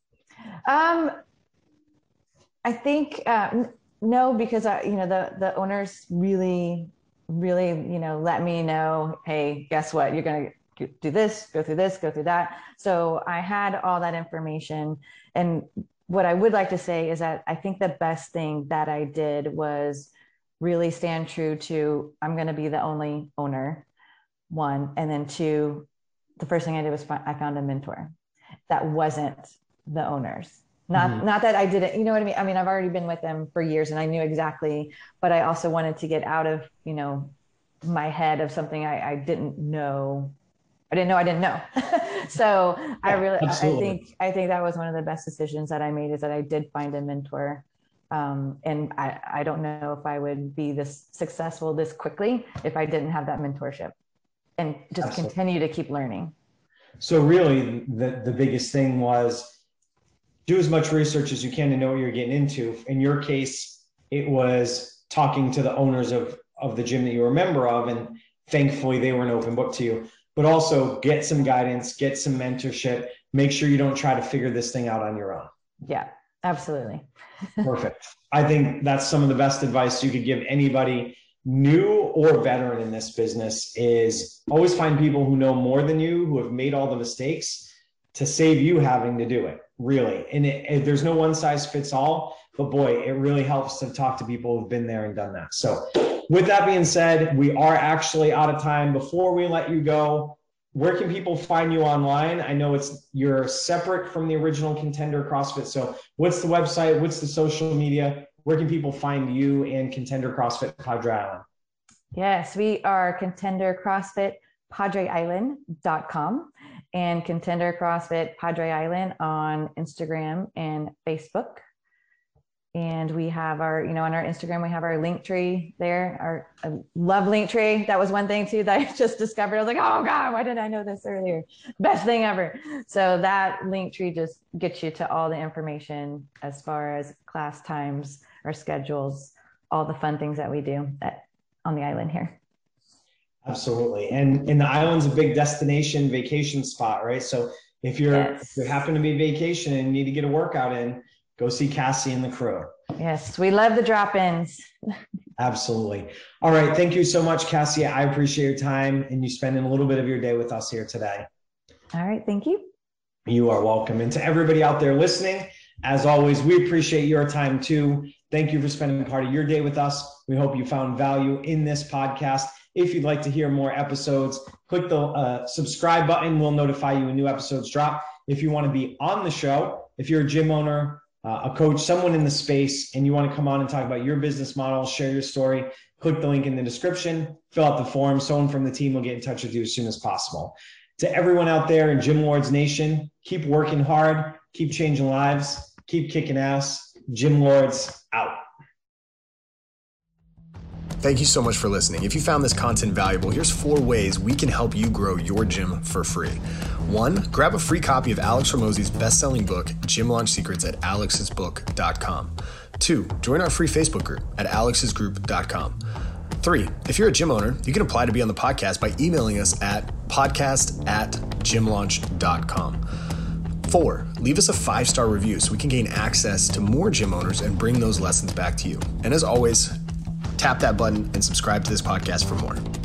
I think no, because you know, the owners really, you know, let me know, hey, guess what? You're going to do this, go through this, go through that. So I had all that information. And what I would like to say is that I think the best thing that I did was really stand true to, I'm going to be the only owner, one. And then two, the first thing I did was I found a mentor that wasn't the owners. Not that I didn't, you know what I mean? I mean, I've already been with them for years and I knew exactly, but I also wanted to get out of, you know, my head of something I didn't know. I didn't know. So yeah, I think that was one of the best decisions that I made, is that I did find a mentor. And I don't know if I would be this successful this quickly if I didn't have that mentorship and just continue to keep learning. So really the biggest thing was do as much research as you can to know what you're getting into. In your case, it was talking to the owners of the gym that you were a member of, and thankfully they were an open book to you. But also get some guidance, get some mentorship, make sure you don't try to figure this thing out on your own. Yeah, absolutely. Perfect. I think that's some of the best advice you could give anybody, new or veteran in this business, is always find people who know more than you, who have made all the mistakes, to save you having to do it, really. And there's no one size fits all, but boy, it really helps to talk to people who've been there and done that. So with that being said, we are actually out of time. Before we let you go, where can people find you online? I know you're separate from the original Contender CrossFit. So what's the website? What's the social media? Where can people find you and Contender CrossFit Padre Island? Yes, we are Contender CrossFit PadreIsland.com and Contender CrossFit Padre Island on Instagram and Facebook. And we have our, on our Instagram, we have our link tree there. I love link tree. That was one thing too that I just discovered. I was like, oh God, why didn't I know this earlier? Best thing ever. So that link tree just gets you to all the information as far as class times, our schedules, all the fun things that we do on the island here. Absolutely. And the island's a big destination vacation spot, right? So if you happen to be vacationing and need to get a workout in, go see Cassie and the crew. Yes, we love the drop-ins. Absolutely. All right. Thank you so much, Cassie. I appreciate your time and you spending a little bit of your day with us here today. All right. Thank you. You are welcome. And to everybody out there listening, as always, we appreciate your time too. Thank you for spending part of your day with us. We hope you found value in this podcast. If you'd like to hear more episodes, click the subscribe button. We'll notify you when new episodes drop. If you want to be on the show, if you're a gym owner, a coach, someone in the space, and you want to come on and talk about your business model, share your story, click the link in the description, fill out the form. Someone from the team will get in touch with you as soon as possible. To everyone out there in Gym Lords Nation, keep working hard, keep changing lives, keep kicking ass. Gym Lords out. Thank you so much for listening. If you found this content valuable, here's 4 ways we can help you grow your gym for free. 1, grab a free copy of Alex Hormozi's best-selling book, Gym Launch Secrets, at alexsbook.com. 2, join our free Facebook group at alexsgroup.com. 3, if you're a gym owner, you can apply to be on the podcast by emailing us at podcast@gymlaunch.com. 4, leave us a 5-star review so we can gain access to more gym owners and bring those lessons back to you. And as always, tap that button and subscribe to this podcast for more.